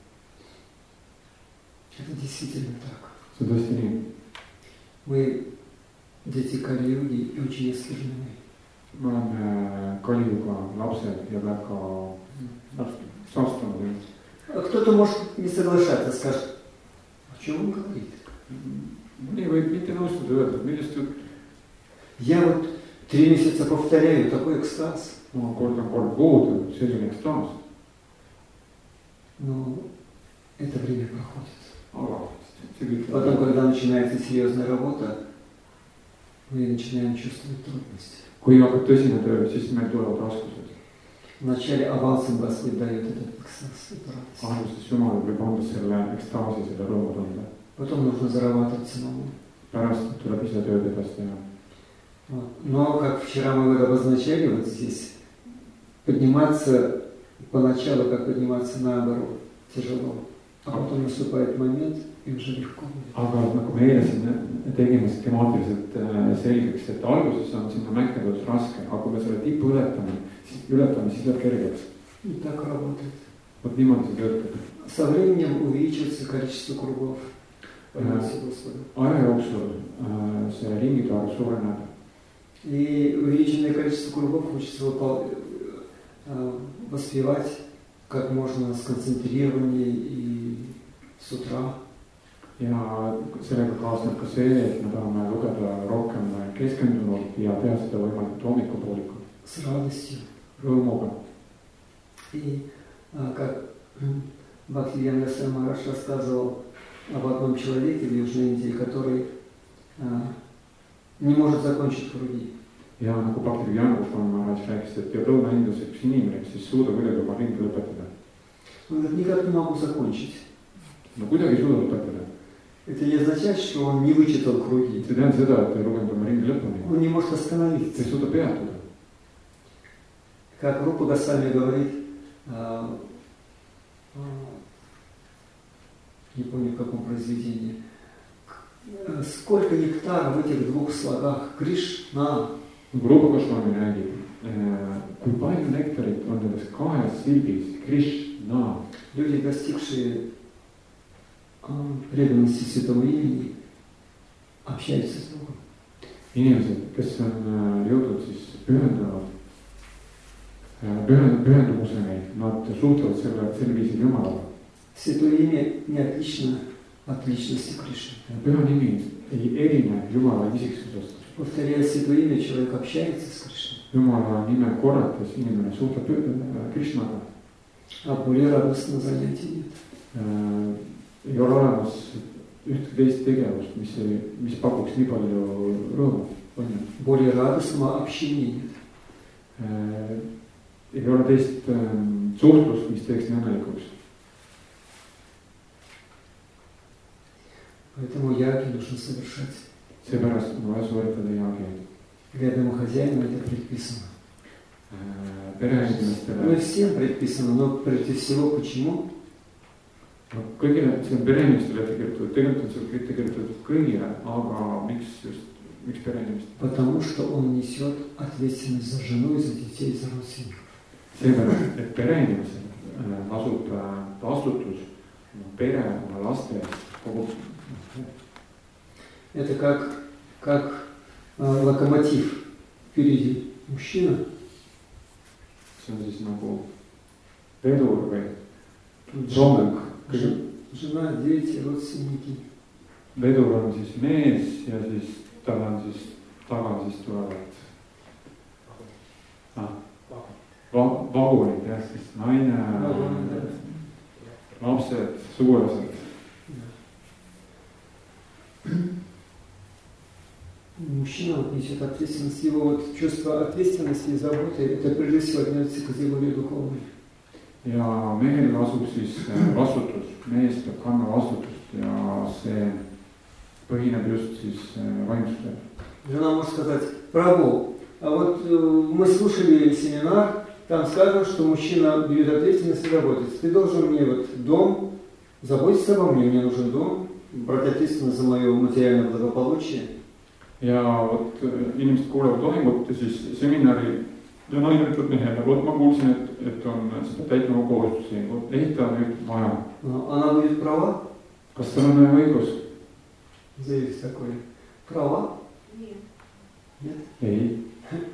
Это действительно так. See on tõesti nii. Мы дети Кали-юги и очень ослаблены. Me oleme Kaliuga lapsed ja väga saastunud. А кто-то может не соглашаться, скажет: о чем он говорит? Mõni võib mitte nõustuda öelda, millest jutt? Я вот три месяца повторяю такой экстаз. Ma kordan kord kuud, selline ekstaas. Но это время проходит. Aga see kõik... Потом, когда начинается серьезная работа, мы начинаем чувствовать трудности. Kui hakkab tõsine töö, siis meil tulevad raskused. Вначале авансом Господь дает этот экстаз, эту радость. Alguses Jumal võib anda selle ekstaasi, selle rõõmu tunda. Потом нужно зарабатывать самому. Pärast tuleb ise tööd edasi teha. Вот. Но, как вчера мы вот обозначали, вот здесь, подниматься поначалу, как подниматься наоборот, тяжело. А потом наступает момент, и уже легко будет. Aga nagu me eile siin tegime skemaatiliselt selgeks, et alguses on sinna mäkke tulles raske, aga kui me selle tipu ületame, siis ületame, siis läheb kergeks. И так работает. Vot niimoodi see töötab. Со временем увеличивается количество кругов. Aja jooksul see ringide arv suureneb. И увеличенное количество кругов хочется воспевать как можно сконцентрированнее и с утра. Ja sellega kaasneb ka see, et me tahame lugeda rohkem keskendunult ja teha seda võimalikult hommikupoolikul. С радостью. Rõõmuga. И как Бхактивинода Свами Махарадж рассказывал об одном человеке в Южной Индии, который не может закончить круги. Ja nagu Bhaktivinoda Swami Maharaj rääkis, et ja Lõuna-Indias üks inimene, kes suuda kuidagi oma ringi lõpetada. Он говорит, никак не могу закончить. No kuidagi ei suuda lõpetada. Это не означает, что он не вычитал круги. See tähendab seda, et ei lugenud oma ringi lõpuni. Он не может остановиться. Ei suuda peatuda. Как Рупа Госвами говорит, а, а, не помню в каком произведении, сколько нектара в этих двух слогах Кришна. Rupa Goswami räägib, kui palju nektarit on nendes kahes silbis Krishna. Люди, достигшие преданности святому имени, общаются с Богом. Inimesed, kes on jõudnud siis pühendunud, pühendumuseni, nad suhtlevad selle, selle viisil Jumalaga. Святое имя не отлично от личности Кришны. Püha nimi ei erine Jumala isiksusest. Повторяя святое имя, человек общается с Кришной. Jumala nime korrates inimene suhtleb Krishnaga. А более радостного занятия нет. Ei ole olemas ühtki teist tegevust, mis, ei, mis pakuks nii palju rõõmu. Более радостного общения нет. Ei ole teist suhtlust, mis teeks nii õnnelikuks. Поэтому яги нужно совершать. Seepärast on vaja sooritada jaagi. Рядом хозяину это предписано. Pereinimestele. Ну, всем предписано, но прежде всего почему? Kõigile, see on pereinimestele ette kirjutatud, tegelikult on see ette kirjutatud kõigile, aga miks just, miks pereinimestele? Потому что он несет ответственность за жену и за детей, за родственников. Seepärast, et pereinimesel lasub vastutus pere, oma laste kogu. Это как, как э, локомотив. Впереди мужчина. See on siis nagu vedur või Жена, жена, дети, родственники. Vedur on siis mees ja siis tal on siis taga siis tulevad ah, va- vagunid, jah, siis naine, lapsed, sugulased. Мужчина вот несет ответственность, его вот чувство ответственности и заботы, это прежде всего относится к категории духовной. Ja mehel lasub siis vastutus, mees peab kandma vastutust ja see põhineb just siis vaimsusel. Жена может сказать, Прабху, а вот мы слушали семинар, там сказано, что мужчина берет ответственность и работает. Ты должен мне вот дом, заботиться обо мне, мне нужен дом, брать ответственность за мое материальное благополучие. Ja vot inimesed kuulevad lahingut ja siis seminari ja naine ütleb mehele, vot ma kuulsin, et, et on seda täitma kohustusi, vot ehita nüüd maja. Она будет права? Kas tal on õigus? Заявить такое. Права? Нет. Нет? Ei.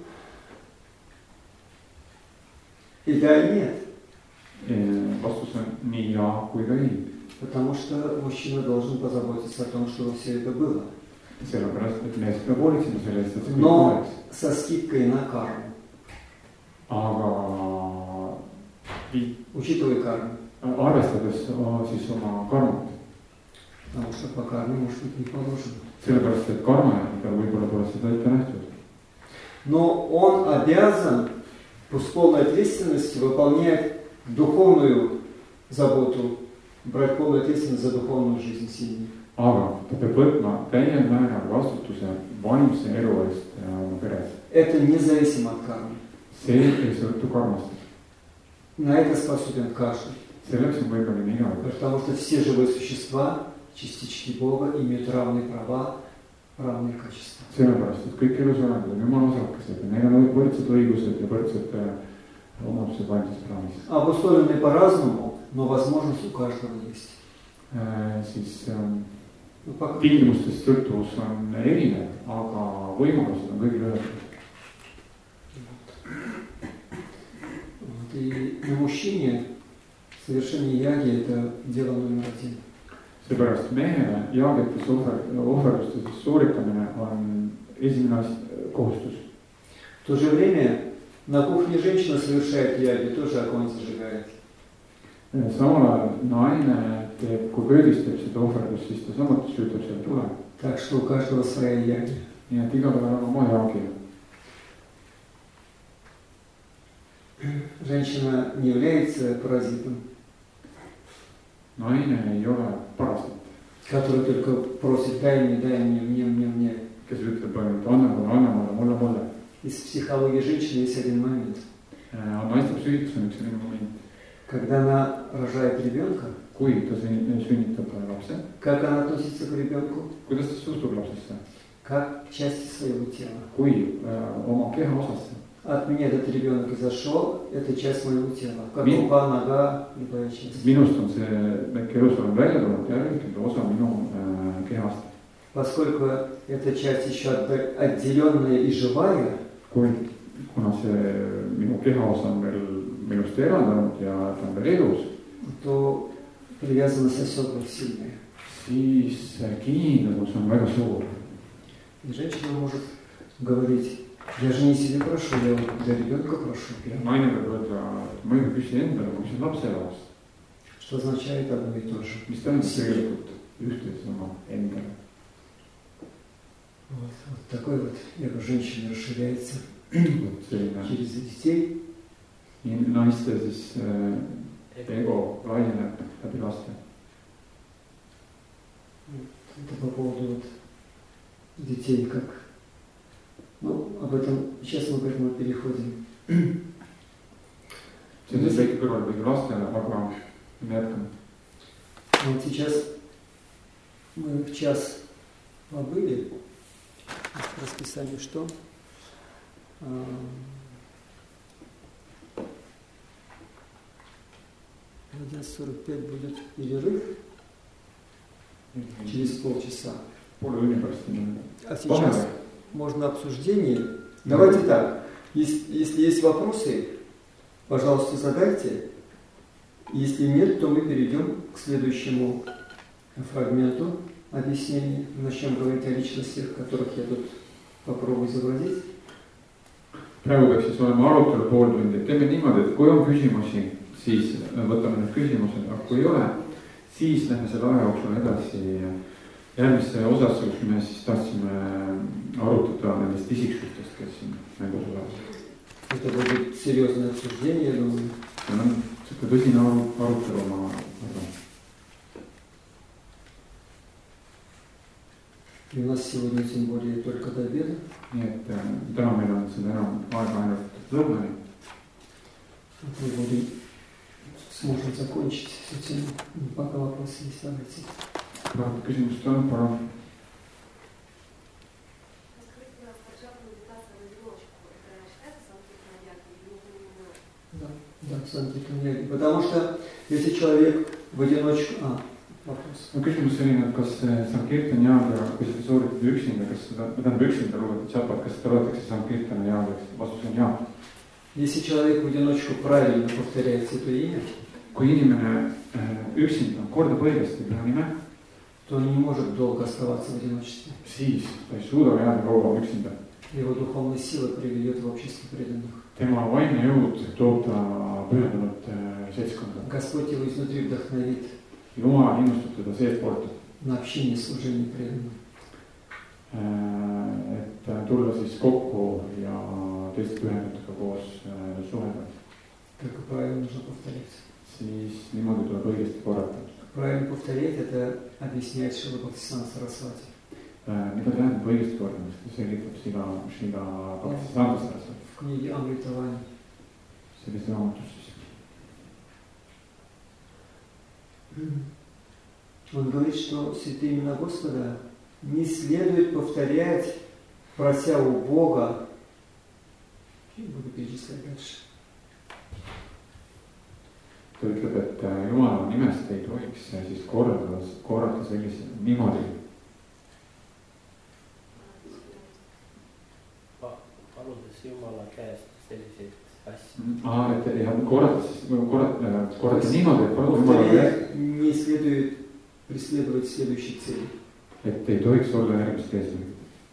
И да, и нет. Vastus on nii ja kui ka ei. Потому что мужчина должен позаботиться о том, чтобы все это было. Sellepärast, et mees peab hoolitsema selle eest, et see kõik но oleks. со скидкой на карму. Aga Учитывая карму. arvestades siis oma karmat. Потому что по карме может быть не положено. Sellepärast, et karma järgi võib-olla pole seda ette nähtud. Но он обязан с полной ответственностью выполнять духовную заботу, брать полную ответственность за духовную жизнь семьи. Aga ta peab võtma täiel määral vastutuse vaimse elu eest oma peres. Это независимо от кармы. See ei sõltu karmast. На это способен каждый. Selleks on võimeline igaüks. Потому что все живые существа, частички Бога, имеют равные права, равные качества. Sellepärast, et kõik elusolendid on Jumala osakesed ja neil on võrdsed õigused ja võrdsed omadused vaimses plaanis. Обусловленные по-разному, но возможность у каждого есть. Äh, siis ähm, tingimustest sõltuvus on erinev, aga võimalused on kõigil ühed. И на мужчине совершение яги – это дело номер один. Seepärast mehele jaagetes ohverduste sooritamine on esimene kohustus. В то же время на кухне женщина совершает яги, тоже огонь зажигает. Samal ajal naine teeb, kui köögis teeb seda ohverdust, siis ta samuti süütab seal tule. Так что у каждого своя яги. Nii et igal päeval on oma jaagi. Женщина не является паразитом. Naine ei ole parasit. Который только просит, дай мне, дай мне, мне, мне, мне. Kes ütleb ainult, anna mulle, anna mulle, mulle, mulle. Из психологии женщины есть один момент. Naiste psüühikas on üks selline moment. Когда она рожает ребенка, kui ta sünnitab lapse, как она относится к ребенку? Kuidas ta suhtub lapsesse? Как к части своего тела. Kui äh, oma keha osasse. От меня этот ребенок изошел, это часть моего тела. Как рука, нога, любая часть. Minust on see väike elusolend välja tulnud ja järelikult osa minu äh, kehast. Поскольку эта часть еще отделенная и живая, kui, kuna see minu keha osa on veel minust eraldanud ja ta on veel elus, то привязанность особо сильная. Siis kiindus on väga suur. И женщина может говорить, я же не себе прошу, я для ребенка прошу. Naine võib öelda, et ma ei küsi endale, ma küsin lapse jaoks. Что означает одно и то же. Mis tähendab tegelikult ühte sama endale. Вот, вот такой вот эго женщины расширяется через детей. Naiste siis ego laieneb läbi laste. Это по поводу вот детей, как... Ну, об этом, сейчас мы к этому переходим. See on siis väike kõrvalpõige lastele, aga me jätkame. Вот сейчас мы в час побыли. В расписании что? В одиннадцать сорок пять будет перерыв. Через полчаса. А сейчас можно обсуждение. Давайте так. Если, если есть вопросы, пожалуйста, задайте. Если нет, то мы перейдем к следующему фрагменту объяснения. Начнем говорить о личностях, которых я тут попробую изобразить. Praegu peaks siis olema arutelu pool tundi. Teeme niimoodi, et kui on küsimusi, siis võtame need küsimused, aga kui ei ole, siis lähme selle aja jooksul edasi järgmisse osasse, kus me siis tahtsime arutada nendest isiksustest, kes siin mängus olevad. Это будет серьезное обсуждение, я думаю. See on siuke tõsine arutelu, ma arvan. И у нас сегодня тем более только до обеда. Nii et täna meil on seda enam aega ainult lõunani. Мы будем, сможем закончить эту тему. Пока вопросы есть, давайте. Praegu küsimust on, palun. Да, да, санкиртан-яги. Потому что если человек в одиночку... А, вопрос. No küsimus selline, et kas sankirtan-jaaga, kui seda sooritad üksinda, kas seda, tähendab üksinda lugetud tšapat, kas seda loetakse sankirtan-jaagaks? Vastus on jah. Если человек в одиночку правильно повторяет это имя, kui inimene üksinda kordab õigesti ühe nime, то он не может долго оставаться в одиночестве. siis ta ei suuda jääda kaua üksinda. Его духовная сила приведет в общество преданных. Tema vaimne jõud toob ta pühendunud seltskonda. Господь его изнутри вдохновит. Jumal innustab teda seestpoolt. На общение служение преданным. Et tulla siis kokku ja teiste pühendutega koos suhelda. Только правильно нужно повторять. Siis niimoodi tuleb õigesti korrata. Правильно повторять, это объясняет Шрила Бхактисиданта Сарасвати. Mida tähendab õigesti korraldamist? Selgitab Šrila Bhaktisindanta Sarasvati. В книге Амритавани. Selles raamatus siis. Он говорит, что святые имена Господа не следует повторять, прося у Бога. Я буду перечислять дальше. Ta ütleb, et Jumala nimest ei tohiks siis korraldada, korrata sellise niimoodi. Paludes Jumala käest selliseid asju. Aa, et ja korrata siis, korrata, korrata niimoodi, et korrata Jumala käest. Не следует преследовать следующие цели. Et ei tohiks olla järgmist eesmärgi.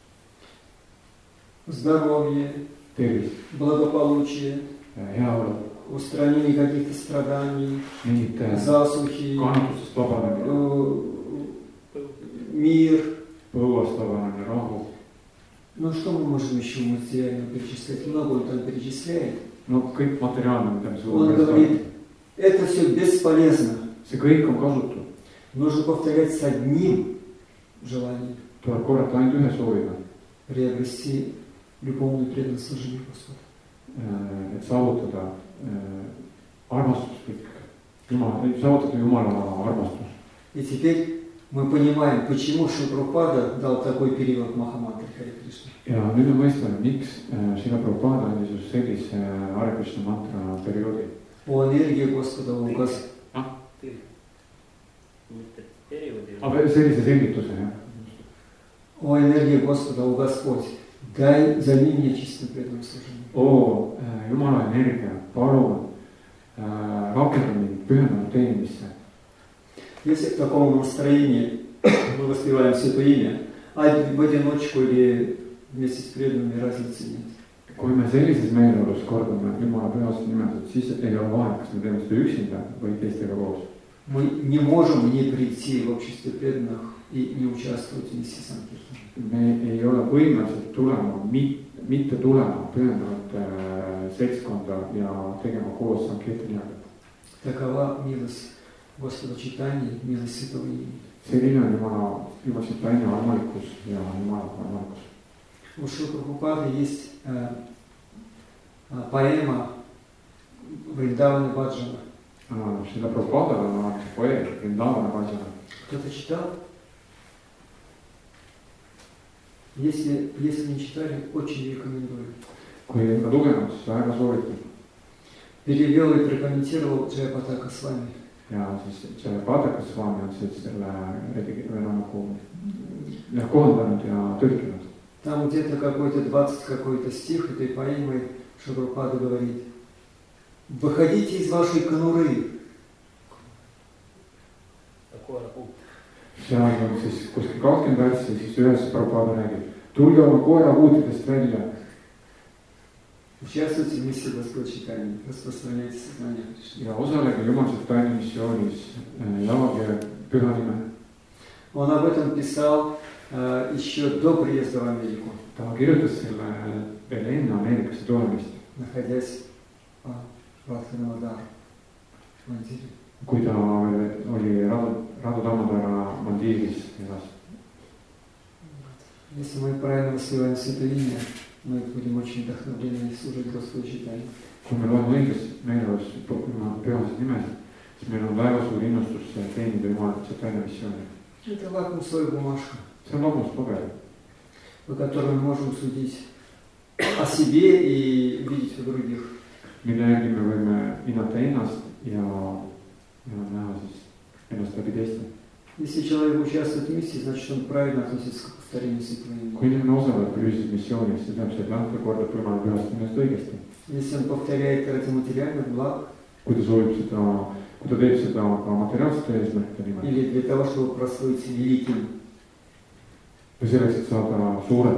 Здоровье, tervis, благополучие, heaolu, устранение каких-то страданий, mingite засухи, kannatustest vabanemine, мир. põuast vabanemine, rahu. Ну что мы можем еще материально перечислять? Много он там перечисляет. No kõik materiaalne, mida me Он говорит, это все бесполезно. See kõik on kasutu. Нужно повторять с одним желанием. Tuleb korrata ainult ühe sooviga. Приобрести любовную преданность служению Господу. Et saavutada armastuslik, Jumala, saavutada Jumala armastus. И теперь мы понимаем, почему Шрила дал такой период Махамантри Харе Кришна. Ja nüüd me mõistame, miks Šrila Prabhupada andis just sellise Hare Krishna mantra perioodi. О энергии Господа угас. Ah? Mitte perioodi. Aga sellise selgituse, jah. О энергии Господа, о Господь, дай займи меня чистым преданным служением. Oo, Jumala energia, palun äh, rakenda mind pühendunud teenimisse. Если в таком настроении мы воспеваем Святое Имя, а в одиночку или вместе с преданными разницы нет. Kui me sellises meeleolus kordame Jumala pühast nimetud, siis ei ole vahet, kas me teeme seda üksinda või teistega koos. Мы не можем не прийти в обществе преданных и не участвовать в миссии Санкиртана. Me ei ole võimelised tulema, mitte tulema pühendunud äh, seltskonda ja tegema koos Sankirtaniga. Такова милость Господа Чайтаньи, милость Святого Имени. Selline on Jumala, Jumala Čaitanja armalikkus ja Jumala armalikkus. У Шрилы Прабхупады есть э, э, поэma Вриндавана Баджана. Šrila Prabhupada on olemas poeem Vrindavana Bhajana. Кто-то читал? Если, если не читали, очень рекомендую. Kui ei ole lugenud, siis väga soovitan. Перевел и прокомментировал Джайапатака Свами. Ja siis Jayapataka Swami on siis selle nagu kohandanud ja tõlkinud. Там где-то какой-то двадцать какой-то стих этой поэмы Шрила Прабхупада говорит: выходите из вашей конуры. Seal on siis kuskil kakskümmend värtsi, siis ühes Prabhupada räägib, tulge oma koerahuutidest välja. Участвуйте в миссии Господа Чайтаньи, распространяйте сознание Кришны. Ja osalege Jumala Čaitanja missioonis, jalage püha nime. Он об этом писал э, еще до приезда в Америку. Ta kirjutas selle veel enne Ameerikasse tulemist. Находясь в Радханавадар Мандире. Kui ta oli Radu, Radu Damadara Mandiris elas. Если мы правильно воспеваем Святое Имя, мы будем очень вдохновлены служить Господу Чайтаньи. Kui me loeme õiges meeleolus pühasid nimesid, siis meil on väga suur innustus teenida Jumala Čaitanja missiooni. Это лакмусовая бумажка. See on lakmuspaber, по которым мы можем судить о себе и видеть в других. Mille järgi me võime hinnata ennast ja, ja näha siis ennast läbi teiste. Если человек участвует в миссии, значит он правильно относится к повторению Святого Имени. Kui inimene osaleb füüsilises missioonis, siis tähendab see, et lähtuda kordab Jumala pühast nimest õigesti. Если он повторяет ради материальных благ, Kui ta soovib seda ta teeb seda ka materiaalsete eesmärkide nimel. Или для того, чтобы прослыть великим. Või selleks, et saada suureks.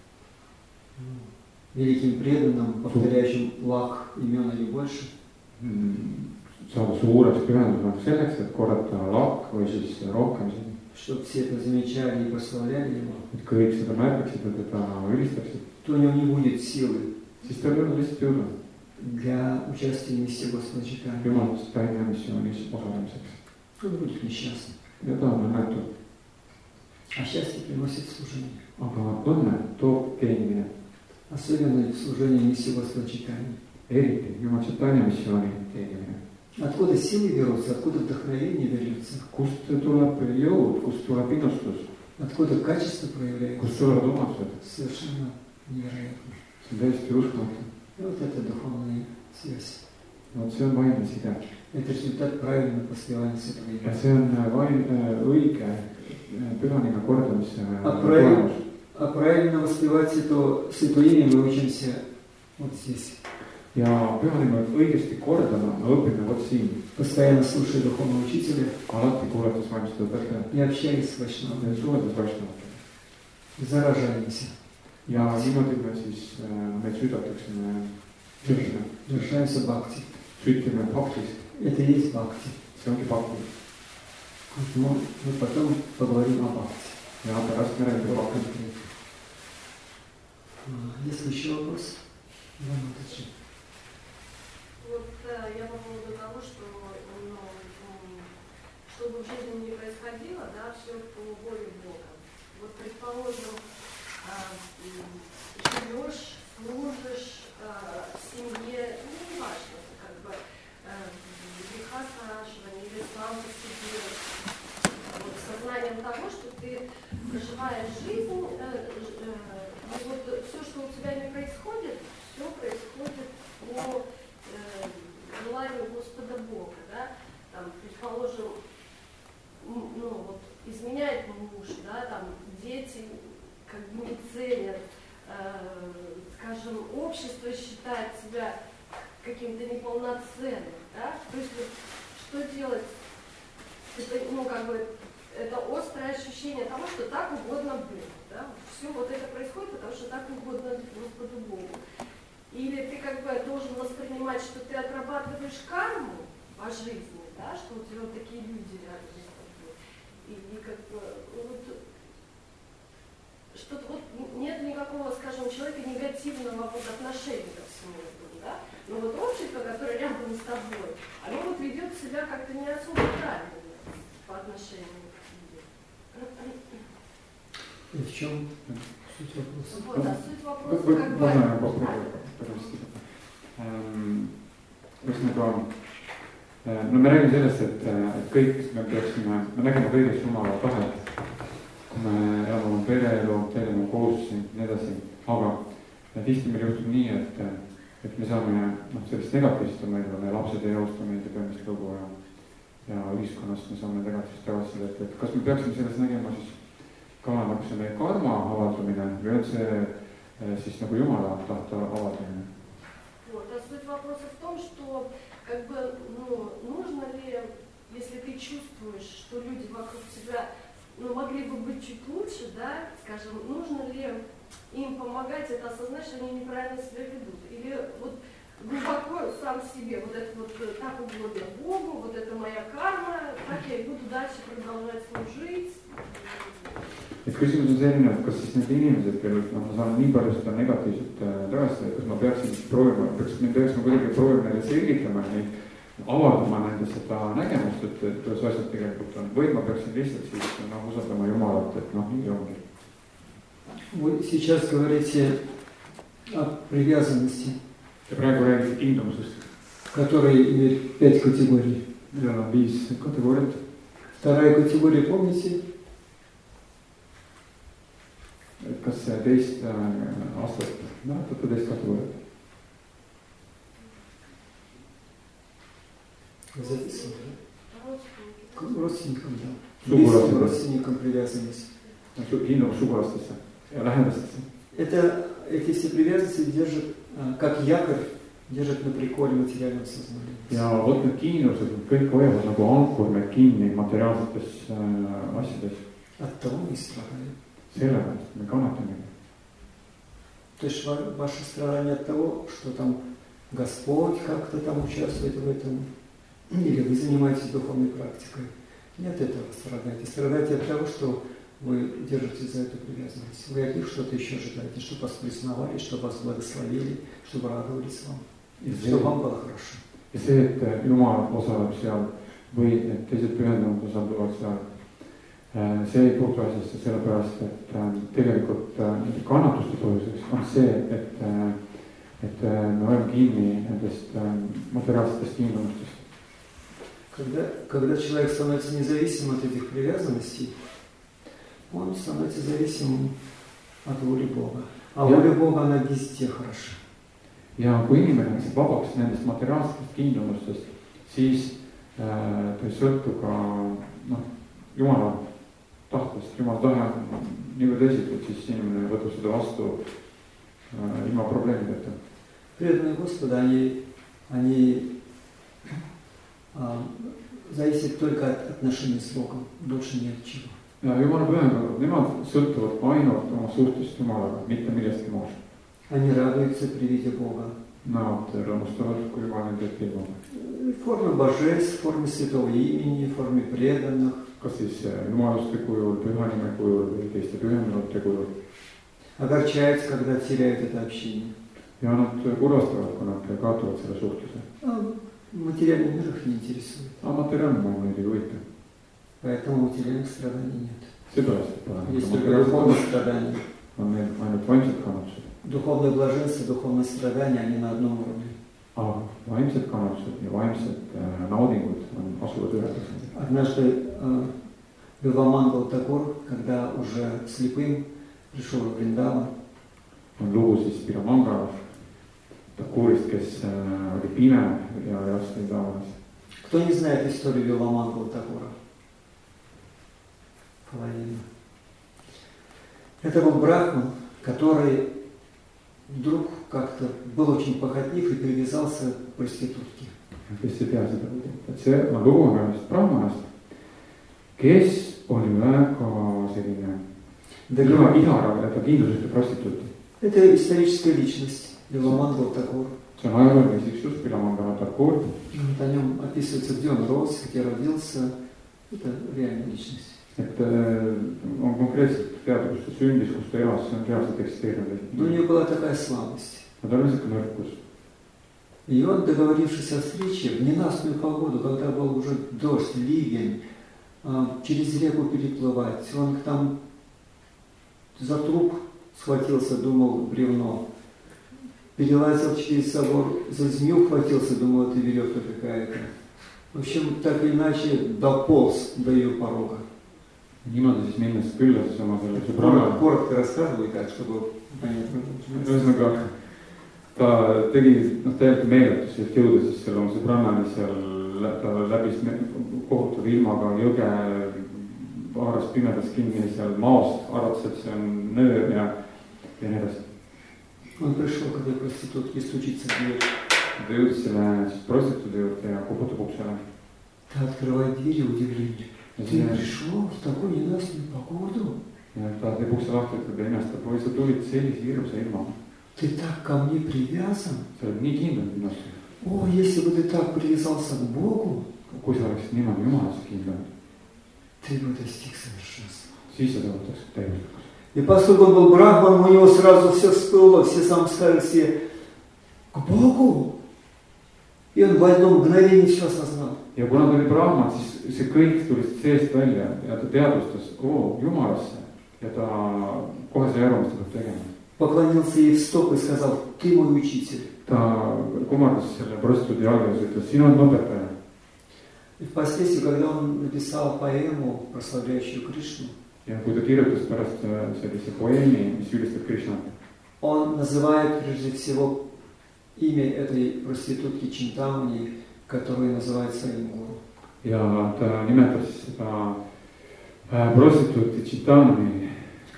Великим преданным, повторяющим лак имен или больше. Saada suureks pühenduseks selleks, et korrata lakk või siis rohkem siin. Чтобы все это замечали и прославляли его. Et kõik seda märkaksid ja teda ülistaksid. То у него не будет силы. Siis tal ei ole lihtsalt jõudu. Для участия в миссии Господа читания. Jumalast Taine missioonis osalemiseks. Он будет несчастным. Ja ta on õnnetu. А счастье приносит служение. Aga õnne toob teenimine. Особенно служение миссии Господа читания. Eriti Jumalast Taine missiooni teenimine. Откуда силы берутся, откуда вдохновение берется? Kust tuleb jõud, kust tuleb innustus? Откуда качество проявляется? Kust tulevad omadused? Совершенно невероятно. See on täiesti uskumatu. И вот это духовная связь. Vot see on vaimne side. Это результат правильного воспевания Святого Ja имени. see on vaim, õige pühanime kordamise А tulemus. правильно, а правильно воспевать это Святое имя мы учимся вот здесь. Ja pühanime õigesti kordama me õpime vot siin. Постоянно слушая духовного учителя. Alati kuulates vaimstada õpetajat. И общаясь с Вайшнавом. Ja suheldes vaimstavatega. Заражаемся. Ja niimoodi me siis meid südatakse südame. Заражаемся бхакти. Sütime bhaktist. Это и есть бхакти. See ongi bhakti. Мы, мы потом поговорим о бхакти. Ja pärast me räägime bhaktist. Есть ли еще вопрос? Да, Матаджи. Вот я по поводу того, что ну, что бы в жизни не происходило, да, все по воле Бога. Вот предположим, живешь, служишь в семье, ну не важно, как бы греха спрашивания или сам по себе, вот, сознанием того, что ты проживаешь жизнь, и вот все, что у тебя не происходит, все происходит по э, желанию Господа Бога, да, там, предположим, ну, вот, изменяет муж, да, там, дети как бы не ценят, э, скажем, общество считает себя каким-то неполноценным, да, то есть вот, что делать, это, ну, как бы, это острое ощущение того, что так угодно Богу, да, все вот это происходит, потому что так угодно Господу Богу. Или ты как бы должен воспринимать, что ты отрабатываешь карму по жизни, да, что у тебя вот такие люди рядом с тобой. И, и как бы вот что-то вот нет никакого, скажем, человека негативного вот отношения ко всему этому, да. Но вот общество, которое рядом с тобой, оно вот ведет себя как-то не особо правильно по отношению к тебе. И в чем суть вопроса? Вот, а суть вопроса как бы... Можно я попробую pärast seda? Ühesõnaga, no me räägime sellest, et, et kõik me peaksime, me nägema kõiges Jumala tahet, kui me elame oma pereelu, tegeleme kohustusi, nii edasi, aga tihti meil juhtub nii, et, et me saame noh, sellist negatiivset on meil, meie lapsed ei jõusta meid ja peame seda lugu ja, ja ühiskonnast me saame negatiivset tagasi, et, et kas me peaksime selles nägema siis ka nagu see meie karma avaldamine või on see siis nagu Jumala tahte avaldamine? Вот, а суть вопроса в том, что как бы, ну, нужно ли, если ты чувствуешь, что люди вокруг тебя ну, могли бы быть чуть лучше, да, скажем, нужно ли им помогать это осознать, что они неправильно себя ведут? Или вот глубоко сам себе, вот это вот так угодно Богу, вот это моя карма, так я и буду дальше продолжать служить. Et küsimus on selline, et kas siis need inimesed, kellel no, ma saan nii palju seda negatiivset tagasi, et kas ma peaksin proovima, peaks, me peaksime kuidagi proovima neile selgitama, neid avaldama nende seda nägemust, et, et kuidas asjad tegelikult on. Või ma peaksin lihtsalt siis no, usaldama Jumalat, et noh, nii ongi. Вы сейчас говорите о привязанности, Ja praegu räägite tingimusest, которые имеют пять категорий. millel on viis kategooriat. Вторая категория, помните? Et kas see teist aastat, mäletate teist kategooriat? Записано, да? К родственникам, да. Sugulaste. Родственникам привязанность. Hinnus sugulastesse ja lähedastesse. Это, эти все привязанности держат а, как якорь держат на приколе материального сознания. ja vot need kiinlused, kõik hoiavad nagu ankur meid kinni materiaalsetes äh, asjades. От того мы и страдаем. Sellepärast me kannatamegi. То есть ваше страдание от того, что там Господь как-то там участвует в этом, или вы занимаетесь духовной практикой. Нет этого страдаете. Страдаете от того, что вы держитесь за эту привязанность. Вы от них что-то еще ожидаете, чтобы вас признавали, чтобы вас благословили, чтобы радовались вам, и чтобы вам было хорошо. Ja see, et Jumal osaleb seal või et teised pühendunud osalduvad seal, see ei puutu asjasse, sellepärast, et tegelikult kannatuste põhjuseks on see, et, et me oleme kinni nendest материальsetest tingimustes. Когда, когда человек становится независим от этих привязанностей, он становится зависимым от воли Бога. А ja. Воля Бога, она везде хороша. Ja kui inimene on vabaks nendest materiaalsetest kiindumustest, siis äh, ta ei sõltu ka noh, Jumala tahtest. Jumala tahe on niivõrd esitud, siis inimene võtab seda vastu äh, ilma probleemideta. Преданные Господа, они, они а, зависят только от отношений с Богом, больше ни от чего. Ja Jumala pühendunud, nemad sõltuvad ainult oma suhtest Jumalaga, mitte millestki muust. Они радуются при виде Бога. Nad rõõmustavad, kui Jumal nende ette ilmub. В форме божеств, в форме святого имени, в форме преданных. Kas siis jumaluste kujul, pühanime kujul või teiste pühendunute kujul. Огорчаются, когда теряют это общение. Ja nad kurvastavad, kui nad kaotavad selle suhtluse. Материальный мир их не интересует. Aga materiaalne maailm neid ei huvita. Поэтому материальных страданий нет. Seepärast, et pole. Есть только духовные страдания. On need ainult vaimsed kannatused. Духовное блаженство, духовное страдание, они на одном уровне. Aga vaimsed kannatused ja vaimsed äh, naudingud on asuvad ühe tasandil. Однажды э, Бивамангал Такур, когда уже слепым пришел в Вриндаван. On lugu siis Biramangal Takurist, kes äh, oli pime ja elas Vrindavanis. Кто не знает историю Бивамангала Такура? Половина. Это был брахман, который вдруг как-то был очень похотлив и привязался к проститутке. Kes ei tea seda, et see on lugu ühest brahmanast, kes oli väga selline iharav ja ta kindlusest ja prostituuti. Это историческая личность Бивамангал Такур. See on ajalooline isiksus, Biramangal Takur. О нем описывается, где он рос, где родился. Это реальная личность. Et on konkreetselt teada, kus ta sündis, kus ta elas, see on reaalselt eksisteerinud. Но у него была такая слабость. Tal oli niisugune nõrkus. И он, договорившись о встрече, в ненастную погоду, когда был уже дождь, ливень, через реку переплывать, он там за труп схватился, думал, бревно. Перелазил через собор, за змею хватился, думал, это веревка какая-то. В общем, так или иначе, дополз до ее порога. Niimoodi siis minnes külla siis oma selle sõbrannale. Коротко рассказывай так, чтобы понятно. Ühesõnaga, ta tegi noh, täielikult meeletusi, et jõuda siis selle oma sõbrannani seal, ta läbis kohutav ilmaga jõge, haaras pimedas kinni seal maost, arvates, et see on nöör ja, ja nii edasi. Он пришел к этой проститутке и стучится в дверь. Ta jõudis selle siis prostituudi juurde ja kuputab uksele. Та открывает дверь и удивление. Ты пришел в такую ненастную погоду? Ja ta teeb ukse lahti, et ta imestab, või sa tulid sellise hirmsa ilmaga. Ты так ко мне привязан? Sa oled nii kindlad minust. О, если бы ты так привязался к Богу, kui sa oleksid niimoodi Jumalasse kindlad, ты бы достиг совершенства. Siis sa saavutaks täiuslikus. И поскольку он был брахман, у него сразу все всплыло, все самскары, все к Богу. И он в одно мгновение все осознал. Ja kuna ta oli brahman, siis see kõik tuli seest välja ja ta teadvustas, oo, Jumalasse. Ja ta kohe sai aru, mis ta peab tegema. Поклонился ей в стопы и сказал, ты мой учитель. Ta kumardas selle prostituudi jalga ja ütles, sina oled õpetaja. И впоследствии, когда он написал поэму, прославляющую Кришну, ja kui ta kirjutas pärast sellise poeemi, mis ülistab Krishnat, он называет прежде всего имя этой проститутки Чинтамани, которую называет своим гуру. Ja ta nimetas seda prostituuti Chintami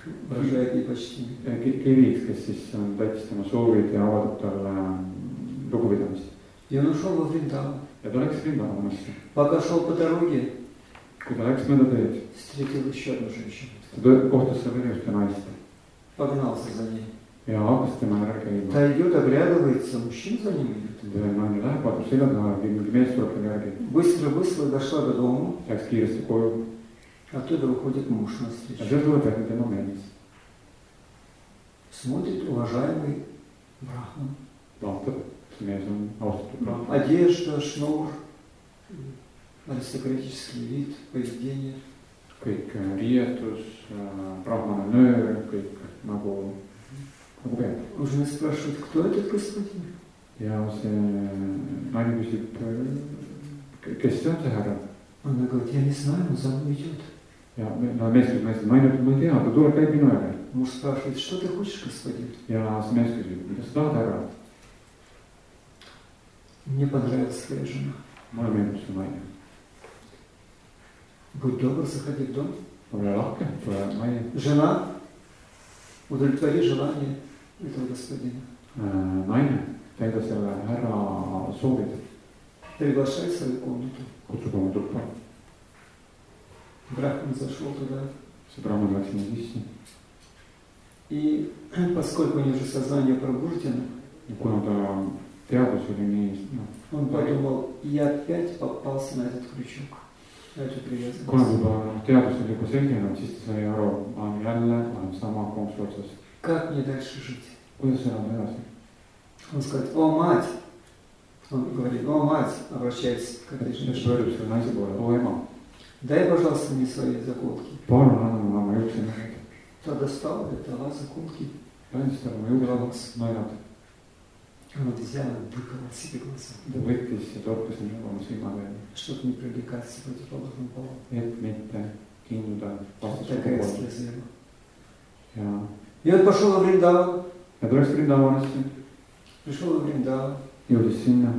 kiviks, kes siis täitis tema soovid ja avaldab talle lugupidamist. И он ушел во Вриндаван. Ja ta läks Vrindavanasse. Пока шел по дороге, Kui ta läks mööda teed, встретил еще одну женщину. ta kohtus seal veel ühte naist Погнался за ней. ja hakkas tema järel käima. Та идет, оглядывается, мужчина за ним идет. naine läheb, vaatab selja taha, mingi mees tuleb talle järgi. Быстро-быстро дошла до дому. Läks kiiresti koju. Оттуда выходит муж ja навстречу. seal tuleb järgi tema mees. Смотрит уважаемый брахман. Vaatab, see mees on austatud brahman. Одежда, шнур, аристократический вид, поведение. Kõik riietus, brahmane nöör, kõik nagu, nagu peab. У жены спрашивает, кто этот господин? ja see naine küsib, kes see on see härra? Она говорит, я не знаю, он за мной идет. ja no mees küsib naisele, naine ütleb, ma ei tea, ta tuleb, käib minu järel. Муж спрашивает, что ты хочешь, господин? ja see mees küsib, mida sa tahad, härra? Мне понравилась твоя жена. mulle meeldib su naine. Будь добр, заходи в дом. ole lahke, tule majja. Жена, удовлетвори желание этого господина. naine, täida selle härra soovid. Приглашай в свою комнату. kutsub oma tuppa. Брахман зашел туда. see brahman läks sinna sisse. И поскольку у него уже сознание пробуждено, kuna ta teadus oli nii, noh, он подумал, я опять попался на этот крючок, на эту kuna привязанность. juba teadus oli juba selginenud, siis ta sai aru, ma olen jälle, olen sama konksu otsas. Как мне дальше жить? kuidas elada edasi? Он скажет, о мать! Он говорит, о мать, обращаясь к этой siis женщине. pöördub selle naise poole, oo ema, Дай, пожалуйста, мне свои заколки. palun anna mulle oma juuksenõelad. Та достала, дала заколки. ta andis talle oma juuksenõelad. Он взял и выколол себе глаза, ta võttis ja torkas neile oma silmad, чтобы не привлекаться к противоположному полу. et mitte kiinduda Такая vastassugu. слеза. ja, И он пошел во Вриндаван, ja ta läks Vrindavanasse, пришел во Вриндаван, jõudis sinna,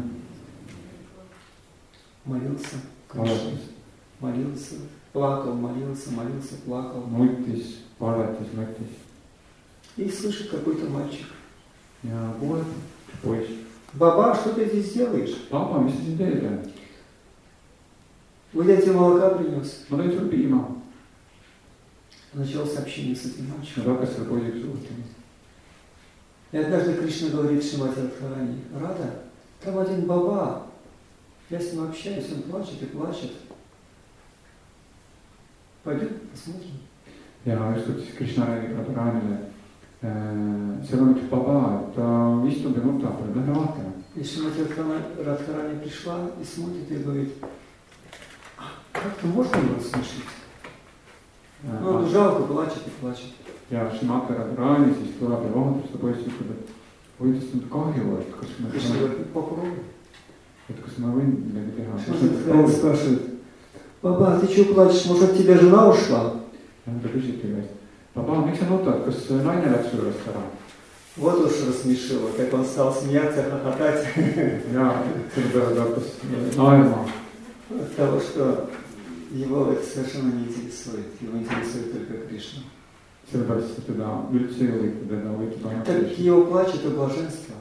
молился, palvetas, молился, плакал, молился, молился, плакал. nutis, palvetas, nutis И слышит какой-то мальчик. ja kuuleb üks poiss. Баба, что ты здесь делаешь? Papa, mis sa siin teed? Вот я тебе молока принес. ma tõin sul piima. Началось общение с этим ja мальчиком. ta hakkas selle poisiga suhtlema. И однажды Кришна говорит Шримати Радхарани, Рада, там один баба, я с ним общаюсь, он плачет и плачет. Пойдем, посмотрим. ja ükskord siis Krishna räägib Radharanile, seal on üks baba, ta istub ja nutab, lähme vaatame. И Шримати Радхарани пришла и смотрит и говорит, как-то можно его рассмешить? Ну, он жалко, плачет и плачет. ja Shrimati Radharani siis tuleb ja vaatab seda poissi, ütleb, et oi, tast on kahju, et kas ma, Кришна говорит, попробуй. et kas ma võin midagi teha. Шримати спрашивает, баба, ты что плачешь, может от тебя жена ушла? ja ta küsibki käest, baba, miks sa nutad, kas naine läks su juurest ära? Вот уж рассмешила, как он стал смеяться, хохотать. ja selle peale ta hakkas naerma. От того, что его это совершенно не интересует. Его интересует только Кришна. sellepärast, et teda üldse ei huvita, teda huvitab ainult Так Krishna. его плач это блаженство.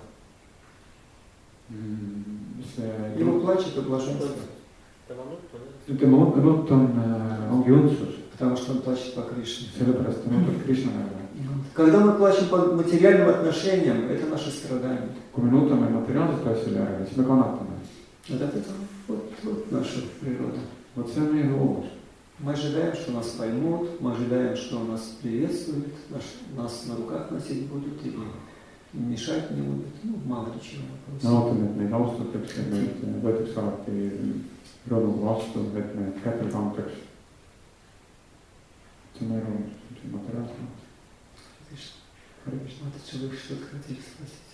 see, Его плач это блаженство. tema nutt on, ongi õndsus, Потому что он плачет по Кришне. sellepärast ta nutab Krishna järele. Когда мы плачем по материальным отношениям, это наше страдание. kui me nutame materiaalsete asjade järele, siis me kannatame. Вот это вот, вот наша природа. vot see on meie loovus. Мы ожидаем, что нас поймут, мы ожидаем, что нас приветствуют, нас, нас на руках носить будут или мешать не будут. Ну, мало ли чего me вопросов. ootame, et meid austatakse, meid võetakse alati rõõmuga vastu, et meid kätel kantakse. see on meie loovus, see on materiaalne. Вот это вы что-то хотели спросить.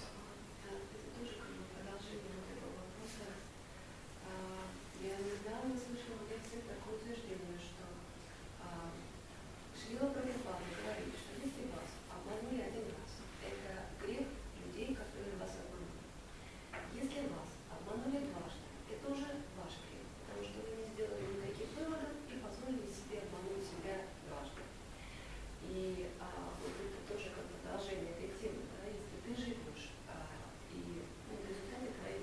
Я недавно слышала в лекции такое утверждение, что а, Шрила Прабхупада говорит, что если вас обманули один раз, это грех людей, которые вас обманули. Если вас обманули дважды, это уже ваш грех, потому что вы не сделали никаких выводов и позволили себе обмануть себя дважды. И а, вот это тоже как продолжение этой темы, да, если ты живешь а, и ну, в результате твоей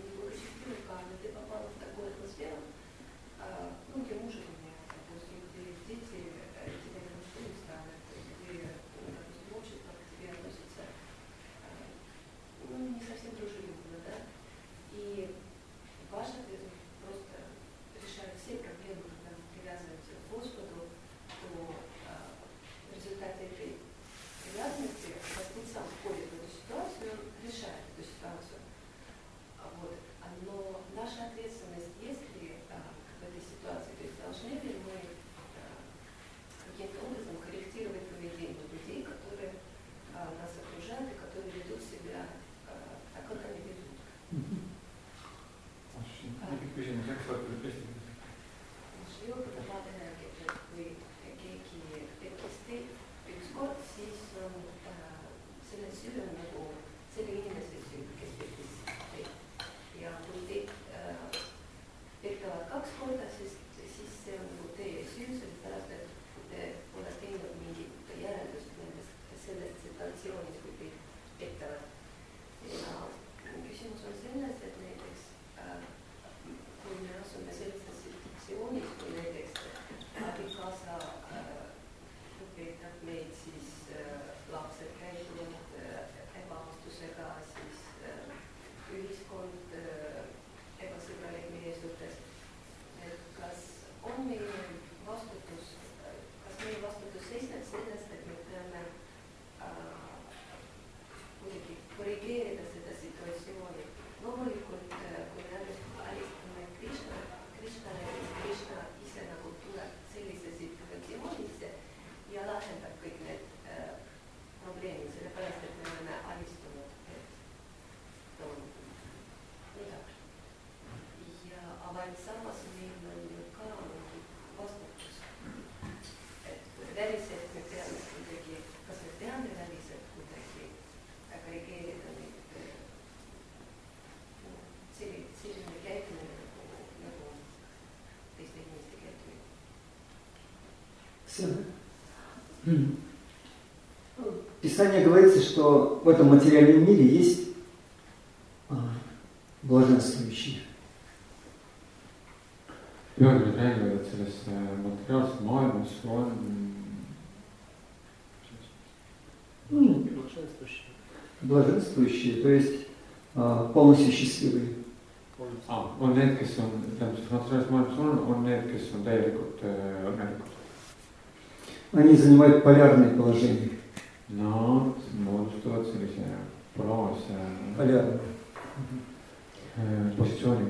kaks korda, siis, siis see on nagu teie süü, sellepärast, et te pole teinud mingit järeldust nendest, sellest situatsioonist, kui teid petavad. Ja küsimus on selles, et näiteks äh, kui me asume sellises situatsioonis, kui näiteks abikaasa äh, peetab meid, siis äh, lapsed käituvad äh, ebaastusega, siis äh, ühiskond äh, ebasõbralik meie suhtes. Et kas on meie vastutus, kas meie vastutus seisneb sellest, et me peame äh, kuidagi korrigeerida seda situatsiooni. Loomulikult, kui me alistame Krishna, Krishnale, siis Krishna ise nagu tuleb sellise situatsioonisse ja lahendab kõik need äh, probleemid, sellepärast, et me oleme alistunud, et no, midagi. Ja, aga samas meil on ju ka mingi vastutus. Et väliselt me peame kuidagi, kas me peame väliselt kuidagi korrigeerida neid selline käitumine nagu teiste inimeste käitumine. Писание говорится, что в этом материальном мире есть блаженствующие. Pühakirjad räägivad, et selles materiaalses maailmas on Блаженствующие. Блаженствующие, то есть а, полностью счастливые. ah, on need, kes on, tähendab, selles materiaalses maailmas on, on need, kes on täielikult äh, õnnelikud. Они занимают полярные положения. Nad moodustavad sellise polaarse Полярные. äh, positsiooni.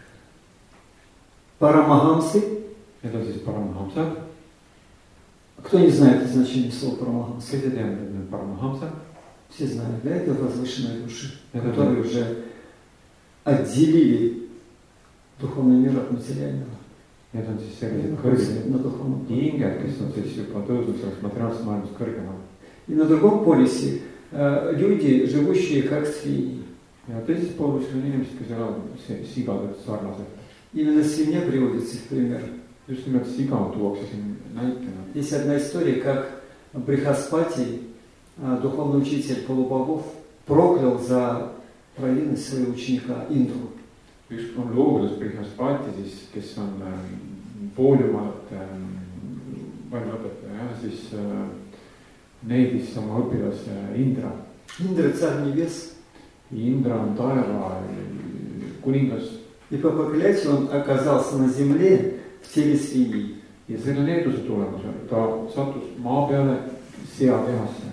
Парамахамсы. Need on siis paramahamsad. Кто не знает значение слова парамахамса? Kes ei tea, et need paramahamsad? Все знают, да, это возвышенные души, Это которые да. уже отделили духовный мир от материального. Need on siis sellised kõrged на духовном hinged, kes on siis juba tõusnud sellest materiaalsest maailmast kõrgemale. И на другом полюсе э, люди, живущие как свиньи. Ja teises poolis on inimesed, kes elavad sigadelt sarnaselt. Именно свинья приводится в пример. Just nimelt siga tuuakse siin näitena. Есть одна история, как Брихаспати, духовный учитель полубогов, проклял за провинность своего ученика Индру. Üks on loovudus Brihaspati, siis, kes on pooljumalat vaimõpetaja, siis neidis oma õpilase Indra. Индра царь небес. Indra on taeva kuningas. И по проклятию он оказался на земле в теле свиньи. Ja selle needuse tulemusel ta sattus maa peale seatehasse.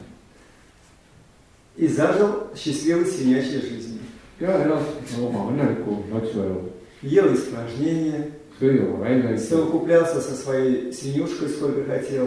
И зажил счастливой свинячей жизнью. Ja elas oma õnneliku notsuelu. Ел испражнения. Sõi oma välja. Совокуплялся со своей свинюшкой, сколько хотел.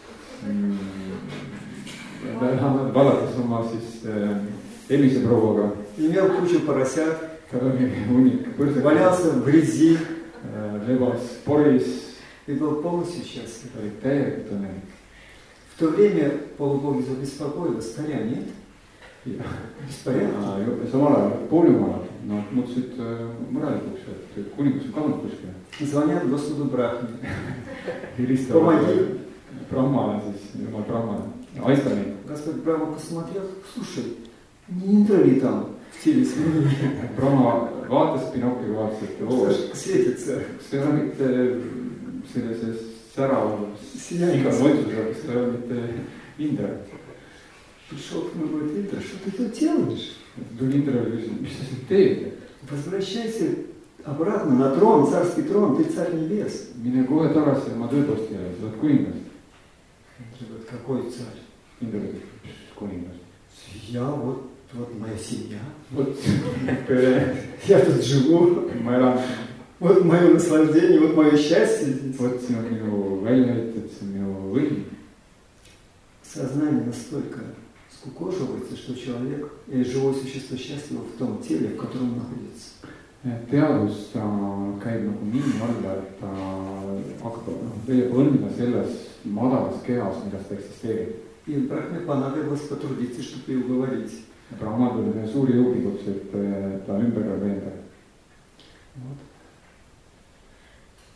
Nad valatas oma siis emiseprouaga. Имел кучу поросят. Tal oli hunnik põrsakas. Валялся в грязи. Lebas poris. И был полностью счастлив. Oli täielikult õnnelik. В то время полубоги забеспокоились, царя нет. Bespорядki. Samal ajal pooljumalad, nad muutusid murelikuks, et kuningas on kadunud kuskile. Звонят Господу Брахме. Helistavad Brahmale siis, jumal Brahmale. Aista neid. Господь Брахма посмотрел, слушай, не Индра ли там в теле свиньи? Brahma vaatas Pinokki, vaatas, et oo, светится. See ei ole mitte sellises särav iga mõtsusega, kas ta ei ole mitte Indra. Пришел к нему и говорит, Индра, что ты тут делаешь? Tuli Indra ja küsis, mis sa siin teed? Возвращайся обратно на трон, царский трон, ты царь небес. Mine kohe tagasi oma tööposti ja sa oled kuningas. Индра говорит, какой царь? Indra ütleb, mis kuningas? Я, вот, вот моя семья. Vot pere, Я тут живу. ma elan. Вот мое наслаждение, вот мое счастье здесь. Vot siin on minu väljaheited, see on minu õnn. Сознание настолько скукоживается, что человек или живое существо счастливо в том теле, в котором он находится. Teadus ta käib nagu nii alla, et ta hakkab, leiab õnne selles madalas kehas, milles ta eksisteerib. И Брахме понадобилось потрудиться, чтобы ее уговорить. Brahma tuli teha suuri jõupingutusi, et ta ümber veenda. Вот.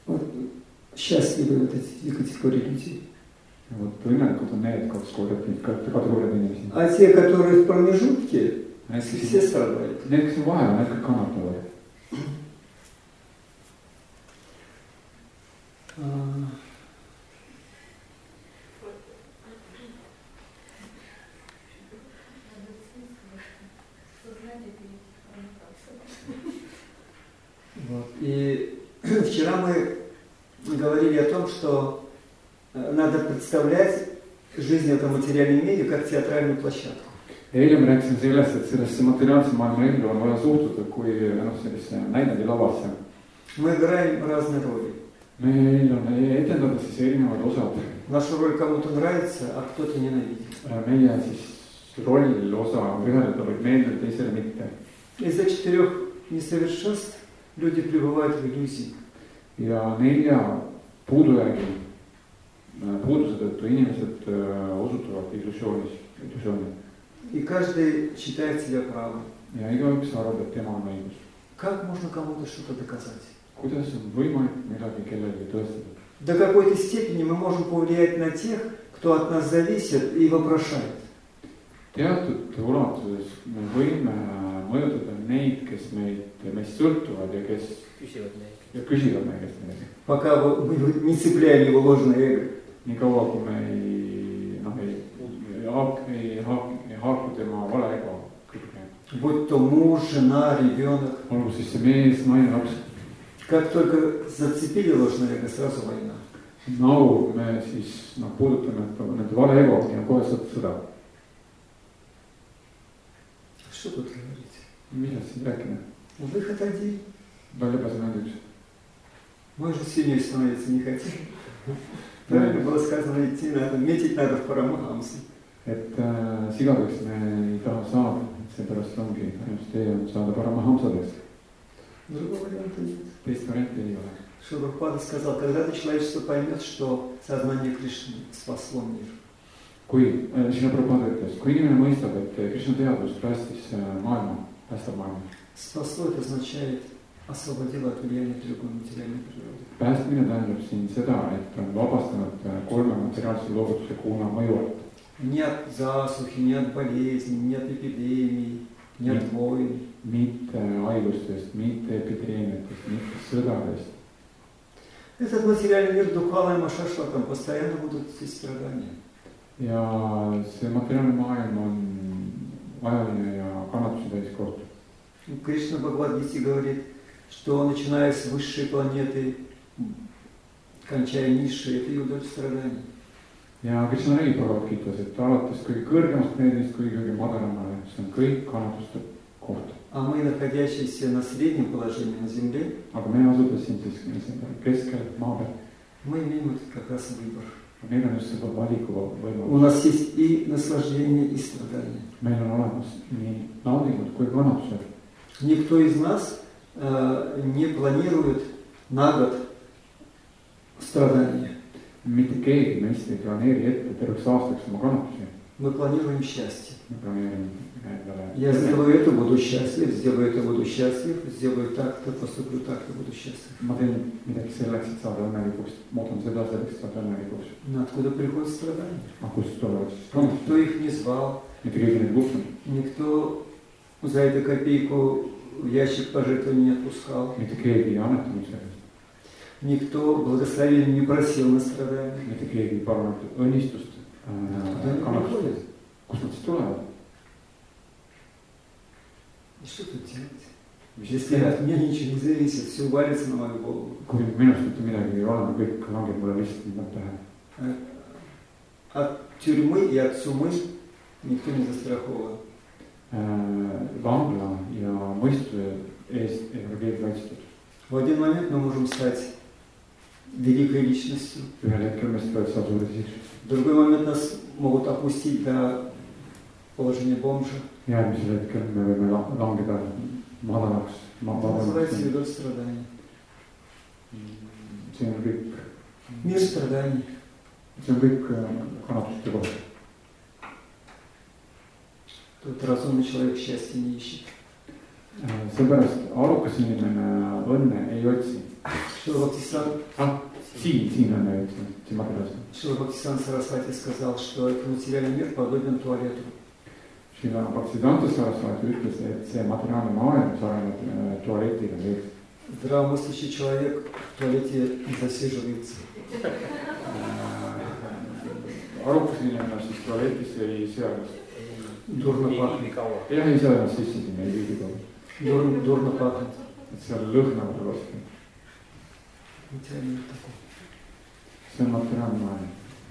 счастливы вот эти категории людей. vot õnnelikud on need kaks kategooriat inimesi. А те, которые в промежутке, все страдают. Need, kes on vahel, need kõik kannatavad. Вот. И вчера мы говорили о том, что надо представлять жизнь в этом материальном мире как театральную площадку. Eile me rääkisime sellest, et sellesse materiaalse maailma ellu on vaja suhtuda kui noh, sellesse näidendilavasse. Мы играем разные роли. Meil on etendada siis erinevad osad. Наша роль кому-то нравится, а кто-то ненавидит. Meie siis roll osa ühele ta võib meeldida, teisele mitte. Из-за четырех несовершенств люди пребывают в иллюзии. Ja nelja puudujäägi, puuduse tõttu inimesed osutuvad illusioonis, illusioonil. И каждый считает себя правым. Ja igaüks arvab, et tema on õigus. Как можно кому-то что-то доказать? Kuidas on võimalik midagi kellelegi tõestada? До какой-то степени мы можем повлиять на тех, кто от нас зависит и вопрошает. Teatud ulatuses me võime mõjutada neid, kes meid, meist sõltuvad ja kes küsivad meie ja küsivad meie käest midagi. Пока мы не цепляем его ложное эго. Nii kaua, kui me ei, noh, ei, ei, haak, ei, haak, ei haaku tema vale ego. Будь то муж, жена, ребенок. Olgu siis see mees, naine, laps. Как только зацепили ложное эго, сразу война. No, me siis no, puudutame nende vale ego ja kohe saab sõda. Что тут говорить? Mida siin rääkida? Выход один. Väljapääs on ainult üks. Мы же сильнее становиться не хотим. Правильно было сказано, идти надо, метить надо в Парамахамса. Et äh, sigadeks me ei taha saada, seepärast ongi ainult tee on saada Paramahamsadeks. Другого варианта нет. Teist varianti ei ole. Шилапрапада сказал, когда-то человечество поймет, что сознание Кришны спасло мир. Kui, äh, Shilapurapad ütles, kui inimene mõistab, et Krishna teadus päästis äh, maailma, päästab maailma. Спасло это означает освободило от влияния другой материальной природы. Päästmine tähendab siin seda, et on vabastanud kolme materiaalse looduse kuuna mõju alt. Ни от засухи, ни от болезней, ни от эпидемий, ни от войн. Mitte haigustest, mitte epideemiatest, mitte sõdadest. Этот материальный мир Дукхала и Машашлакам постоянно будут здесь страдания. Ja see materiaalne maailm on ajaline ja kannatusi täis koht. Кришна Бхагавад-гите говорит, что начиная с высшей планеты, кончая низшей, это и удача страданий. Ja Krishna räägib Bhagavad-gitas, et alates kõige kõrgemast meelist, kõige kõige madalamale, see on kõik kannatuste koht. А мы, находящиеся на среднем положении на Земле, aga me asudes siin siis keskel maa peal. мы имеем этот как раз выбор. Meil on just seda valiku võimalus. У нас есть и наслаждение, и страдания. Meil on olemas nii naudingud kui kannatused. Никто из нас э, не планирует на год страдания. Mitte keegi meist ei planeeri ette terveks aastaks oma kannatusi. Мы планируем счастье. Me planeerime endale. Я сделаю это, буду счастлив, сделаю это, буду счастлив, сделаю так-то, поступлю так-то, буду счастлив. Ma teen midagi selleks, et saada õnnelikuks. Muudan seda selleks, et saada õnnelikuks. Но откуда приходят страдания? Aga kust tulevad siis Никто kannatused? их не звал. Mitte keegi neid kutsunud. Никто за эту копейку в ящик пожертвований не отпускал. Mitte keegi ei annetanud sellest. Никто благословения не просил на страдания. Mitte keegi ei palunud õnnistust äh, kannatustest. Kust nad siis tulevad? И что тут делать? Если от меня ничего не зависит, все валится на мою голову. Kui minust mitte midagi ei ole, kõik langeb mulle lihtsalt nii pähe. От тюрьмы и от сумы никто не застрахован. Vangla ja mõistuse eest ei ole keegi kaitstud. В один момент мы можем стать великой личностью. Ühel hetkel meist võivad saada suuri siis. В другой момент нас могут опустить до положения бомжа. Järgmisel hetkel me võime langeda madalaks. Называется мир страданий. See on kõik. Мир страданий. See on kõik kannatuste koht. Тут разумный человек счастья не ищет. seepärast arukas inimene õnne ei otsi. Ah, siin, siin õnne ei otsi, siin materjalis. Шрила Бхактисиданта Сарасвати сказал, что этот материальный мир подобен туалету. Шрила Бхактисиданта Сарасвати ütles, et see materiaalne maailm sarnaneb tualetiga veeks. Здравомыслящий человек в туалете не засиживается. Arukas inimene siis tualetis ei seadus. Дурно пахнет. Jah, ei seadus sisse sinna, ei viidi kaua. Дурно, дурно пахнет. Et seal lõhnavad vastu. Материальный мир такой. See on materiaalne maailm.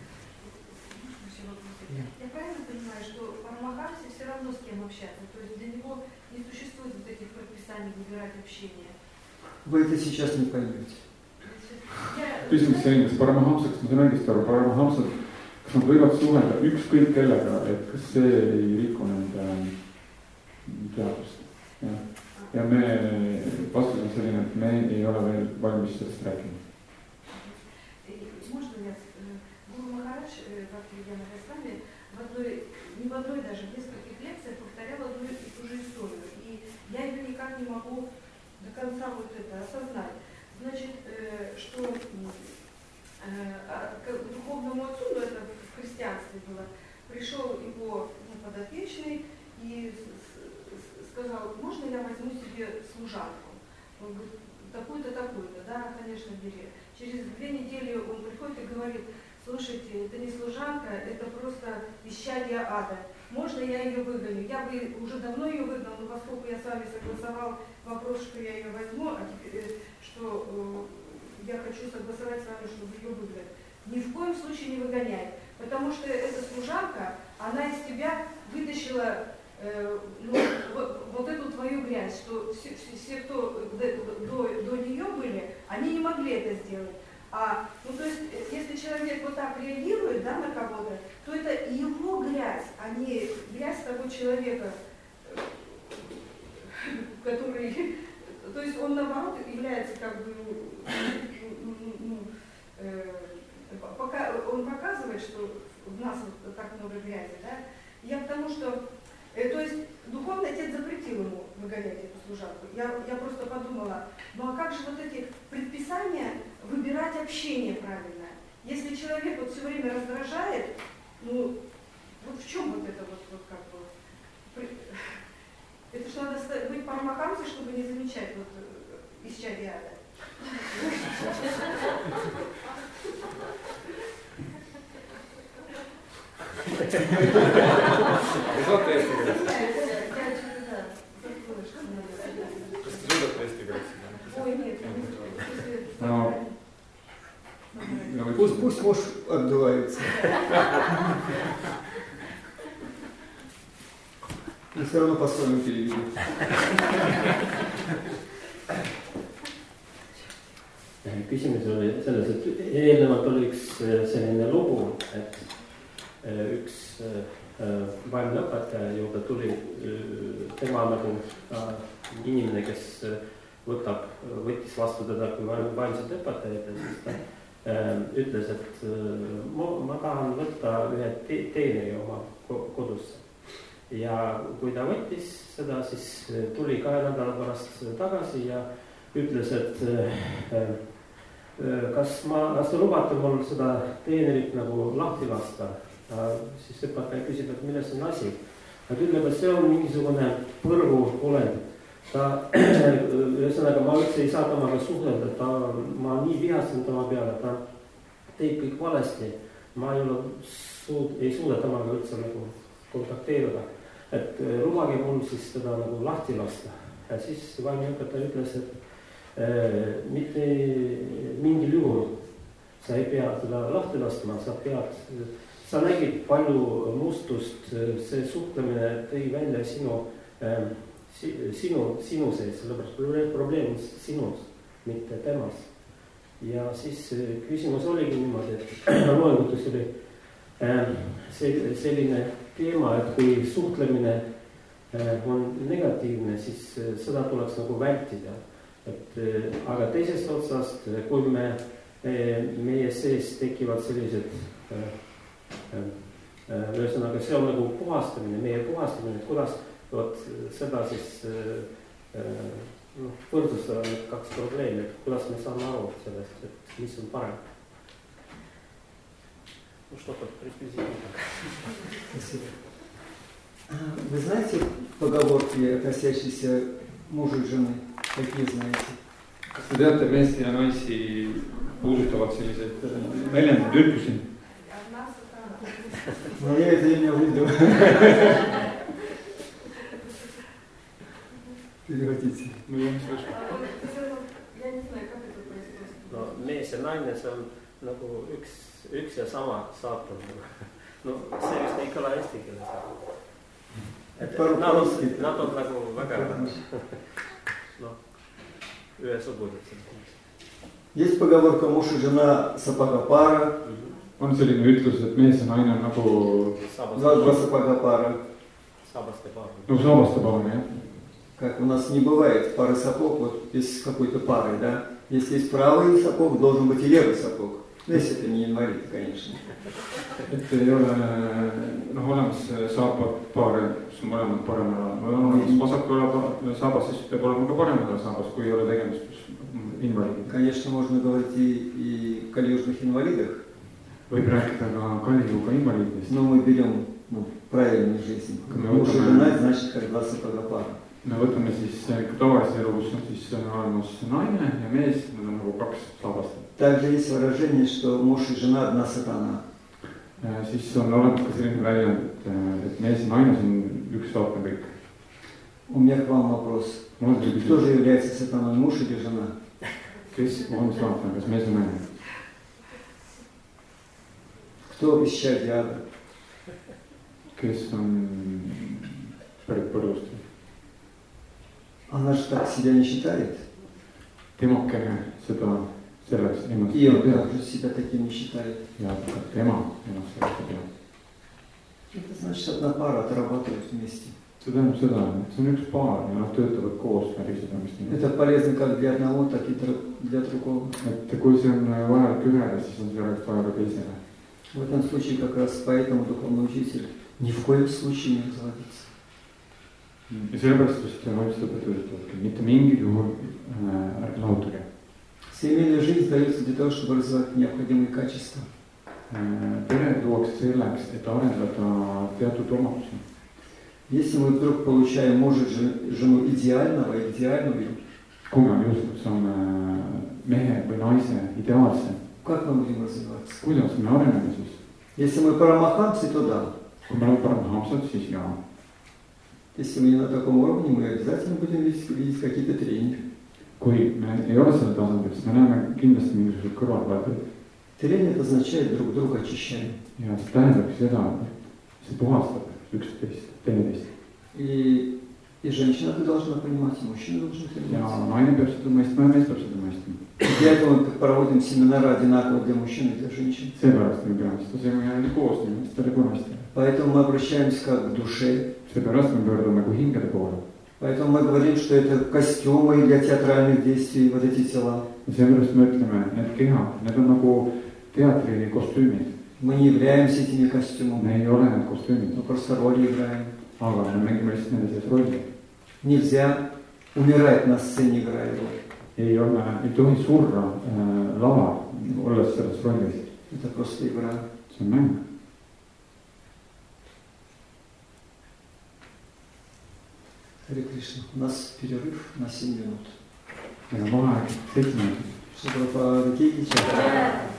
Я правильно понимаю, что Парамахамсе все равно с кем общаться? То есть для него не существует вот этих предписаний выбирать общение? Вы это сейчас не поймете. Küsimus selline, kas Paramahamsaks, ma saan õigesti aru, Paramahamsad, kas nad võivad suhelda ükskõik kellega, et kas see ei riku nende teadust? Ja, ja me, vastus on selline, et me ei ole veel valmis sellest rääkima. Можно я, Гуру Махарадж, Бхактивидьяна Госвами, в одной, не в одной даже, в нескольких лекциях повторял одну и ту же историю. И я ее никак не могу до конца вот это осознать. Значит, что к духовному отцу, ну это в христианстве было, пришел его ну, подопечный и сказал, можно я возьму себе служанку? Он говорит, такую-то, такую-то, да, конечно, бери. Через две недели он приходит и говорит, слушайте, это не служанка, это просто исчадие ада. Можно я ее выгоню? Я бы уже давно ее выгнал, но поскольку я с вами согласовал вопрос, что я ее возьму, а теперь, что э, я хочу согласовать с вами, чтобы ее выгнать. Ни в коем случае не выгоняй, потому что эта служанка, она из тебя вытащила э, ну, вот, вот эту твою грязь, что все, все, все кто до, до, до нее были, они не могли это сделать. А, ну, то есть, если человек вот так реагирует, да, на кого-то, то это его грязь, а не грязь того человека, который, то есть он наоборот является как бы, ну, ну, э, пока, он показывает, что в нас вот так много грязи, да. Я потому что, э, то есть духовный отец запретил ему выгонять эту служанку. Я, я просто подумала, ну а как же вот эти предписания выбирать общение правильно? Если человек вот все время раздражает, ну вот в чем вот это вот, вот как бы, это что надо быть Парамахамсой, чтобы не замечать вот исчадие ада. No, Пусть, пусть муж отдувается. Но все равно по-своему перевели. Küsimus oli selles, et eelnevalt oli üks selline lugu, et üks vaimne õpetaja juurde tuli tema nagu inimene, kes võtab, võttis vastu teda kui vaimset õpetajat ja siis ta ütles, et ma, ma tahan võtta ühe teeneri oma kodusse. Ja kui ta võttis seda, siis tuli kahe nädala pärast tagasi ja ütles, et kas ma, kas te lubate mul seda teenerit nagu lahti lasta? Siis õpetaja küsib, et milles on asi. Ta ütleb, et see on mingisugune põrgu olend. Ta, ühesõnaga, ma üldse ei saa temaga suhelda, ta, ma nii vihasen tema peale, ta teeb kõik valesti. Ma ei, ole, suud, ei suuda temaga üldse nagu kontakteeruda. Et lubage mul siis teda nagu lahti lasta. Ja siis vaimne õpetaja ütles, et äh, mitte mingil juhul sa ei pea teda lahti lastma, sa pead, sa nägid palju mustust, see suhtlemine tõi välja sinu äh, sinu, sinu sees, sellepärast probleem sinus, mitte temas. Ja siis küsimus oligi niimoodi, et loengutus oli selline teema, et kui suhtlemine on negatiivne, siis seda tuleks nagu vältida. Et, aga teisest otsast, kui me, meie sees tekivad sellised, ühesõnaga see on nagu puhastamine, meie puhastamine, et kuidas Vot seda siis noh, võrdlustada need kaks probleemi, et kuidas me saame aru sellest, et mis on parem. Ну что-то приблизительно. Спасибо. Вы знаете поговорки, относящиеся мужу и жены? Какие знаете? Kas te teate meesti ja naisi puudutavad selliseid väljendid, ütlusi? No я это имел в виду. Переводите. Ma ei слышу. Я не знаю, как это происходит. No mees ja naine, see on nagu üks, üks ja sama saatan. No see vist ei kõla eesti keeles. Et nad on, nad on nagu väga no, ühesugused. Есть поговорка муж и жена сапога пара. On selline ütlus, et mees ja naine on nagu Два сапога пара. Saabaste paar. No saabaste paar, jah. Как у нас не бывает пары сапог вот без какой-то пары, да? Если есть правый сапог, должен быть и левый сапог. Ну, если это не инвалид, конечно. Et ei ole noh, olemas saabad paare, kus on mõlemad paremal. Või on olemas vasakul saabas, siis peab olema ka paremal saabas, kui ei ole tegemist invaliidid. Конечно, можно говорить и, и калюжных инвалидах. Võib rääkida ka kaljuga invaliidist. Но мы берем ну, правильную жизнь. Муж и жена, значит, как два сапога пара. Me võtame siis tavalise elu, kus on siis olemas naine ja mees, need on nagu kaks saabast. Также есть выражение, что муж и жена одна сатана. Siis on olemas ka selline väljend, et mees ja naine on üks saatan kõik. У меня к вам вопрос. Кто же является сатаной, муж или жена? Kes on saatan, kas mees ja naine? Кто исчадие ада? Kes on pärit põrgust? Она же так себя не считает. Temakene seda selleks ennast И он также себя таким не считает. Ja ka tema ennast selleks ei pea. Это значит, одна пара отрабатывает вместе. See tähendab seda, et see on üks paar ja nad töötavad koos läbi seda, mis nii. Это полезно как для одного, так и для другого. Et kui see on vajalik ühele, siis on see oleks vaja ka teisele. В этом случае как раз поэтому духовный учитель ни в коем случае не разводится. Ja sellepärast just vaimsõpetus ütlebki, mitte mingil juhul ärge lahutage. Семейная жизнь дается для того, чтобы развивать необходимые качества. Pere luuakse selleks, et arendada teatud omadusi. Если мы вдруг получаем мужа и жену идеального, идеального, kui me just saame mehe või naise ideaalse, как мы будем развиваться? kuidas me areneme siis? Если мы парамахамсы, то да. Kui me oleme paramahhamsad, siis jaa. Если мы не на таком уровне, мы обязательно будем видеть, видеть какие-то тренинги. Kui me ei ole selle tasandil, siis me näeme kindlasti mingisugused kõrvalvaatid. Тренинг означает друг друга очищаем. Ja see tähendabki seda, et see puhastab üksteist, teineteist. И, и женщина ты должна понимать, и мужчина должен Ja понимать. naine peab seda mõistma ja mees peab seda mõistma. Для этого мы проводим семинары одинаково для мужчин и для женщин. Seepärast me peame seda seminari koos nii meestele kui naistele. Поэтому мы обращаемся как к душе. Seepärast me pöördume kui hingede poole. Поэтому мы говорим, что это костюмы для театральных действий, вот эти тела. Ja seepärast me ütleme, need kehad, need on nagu teatri kostüümid. Мы не являемся этими костюмами. Me ei ole need kostüümid. Мы просто роли играем. Aga me mängime lihtsalt nende sees rolli. Nельзя умирать на сцене, играя роль. Ei ole, ei tohi surra äh, lava, olles selles rollis. Это просто игра. See on mäng. Харе Кришна. У нас перерыв на семь минут. Meil on vaheaeg seitse minutit. Шри Прабхупада Ки Джай.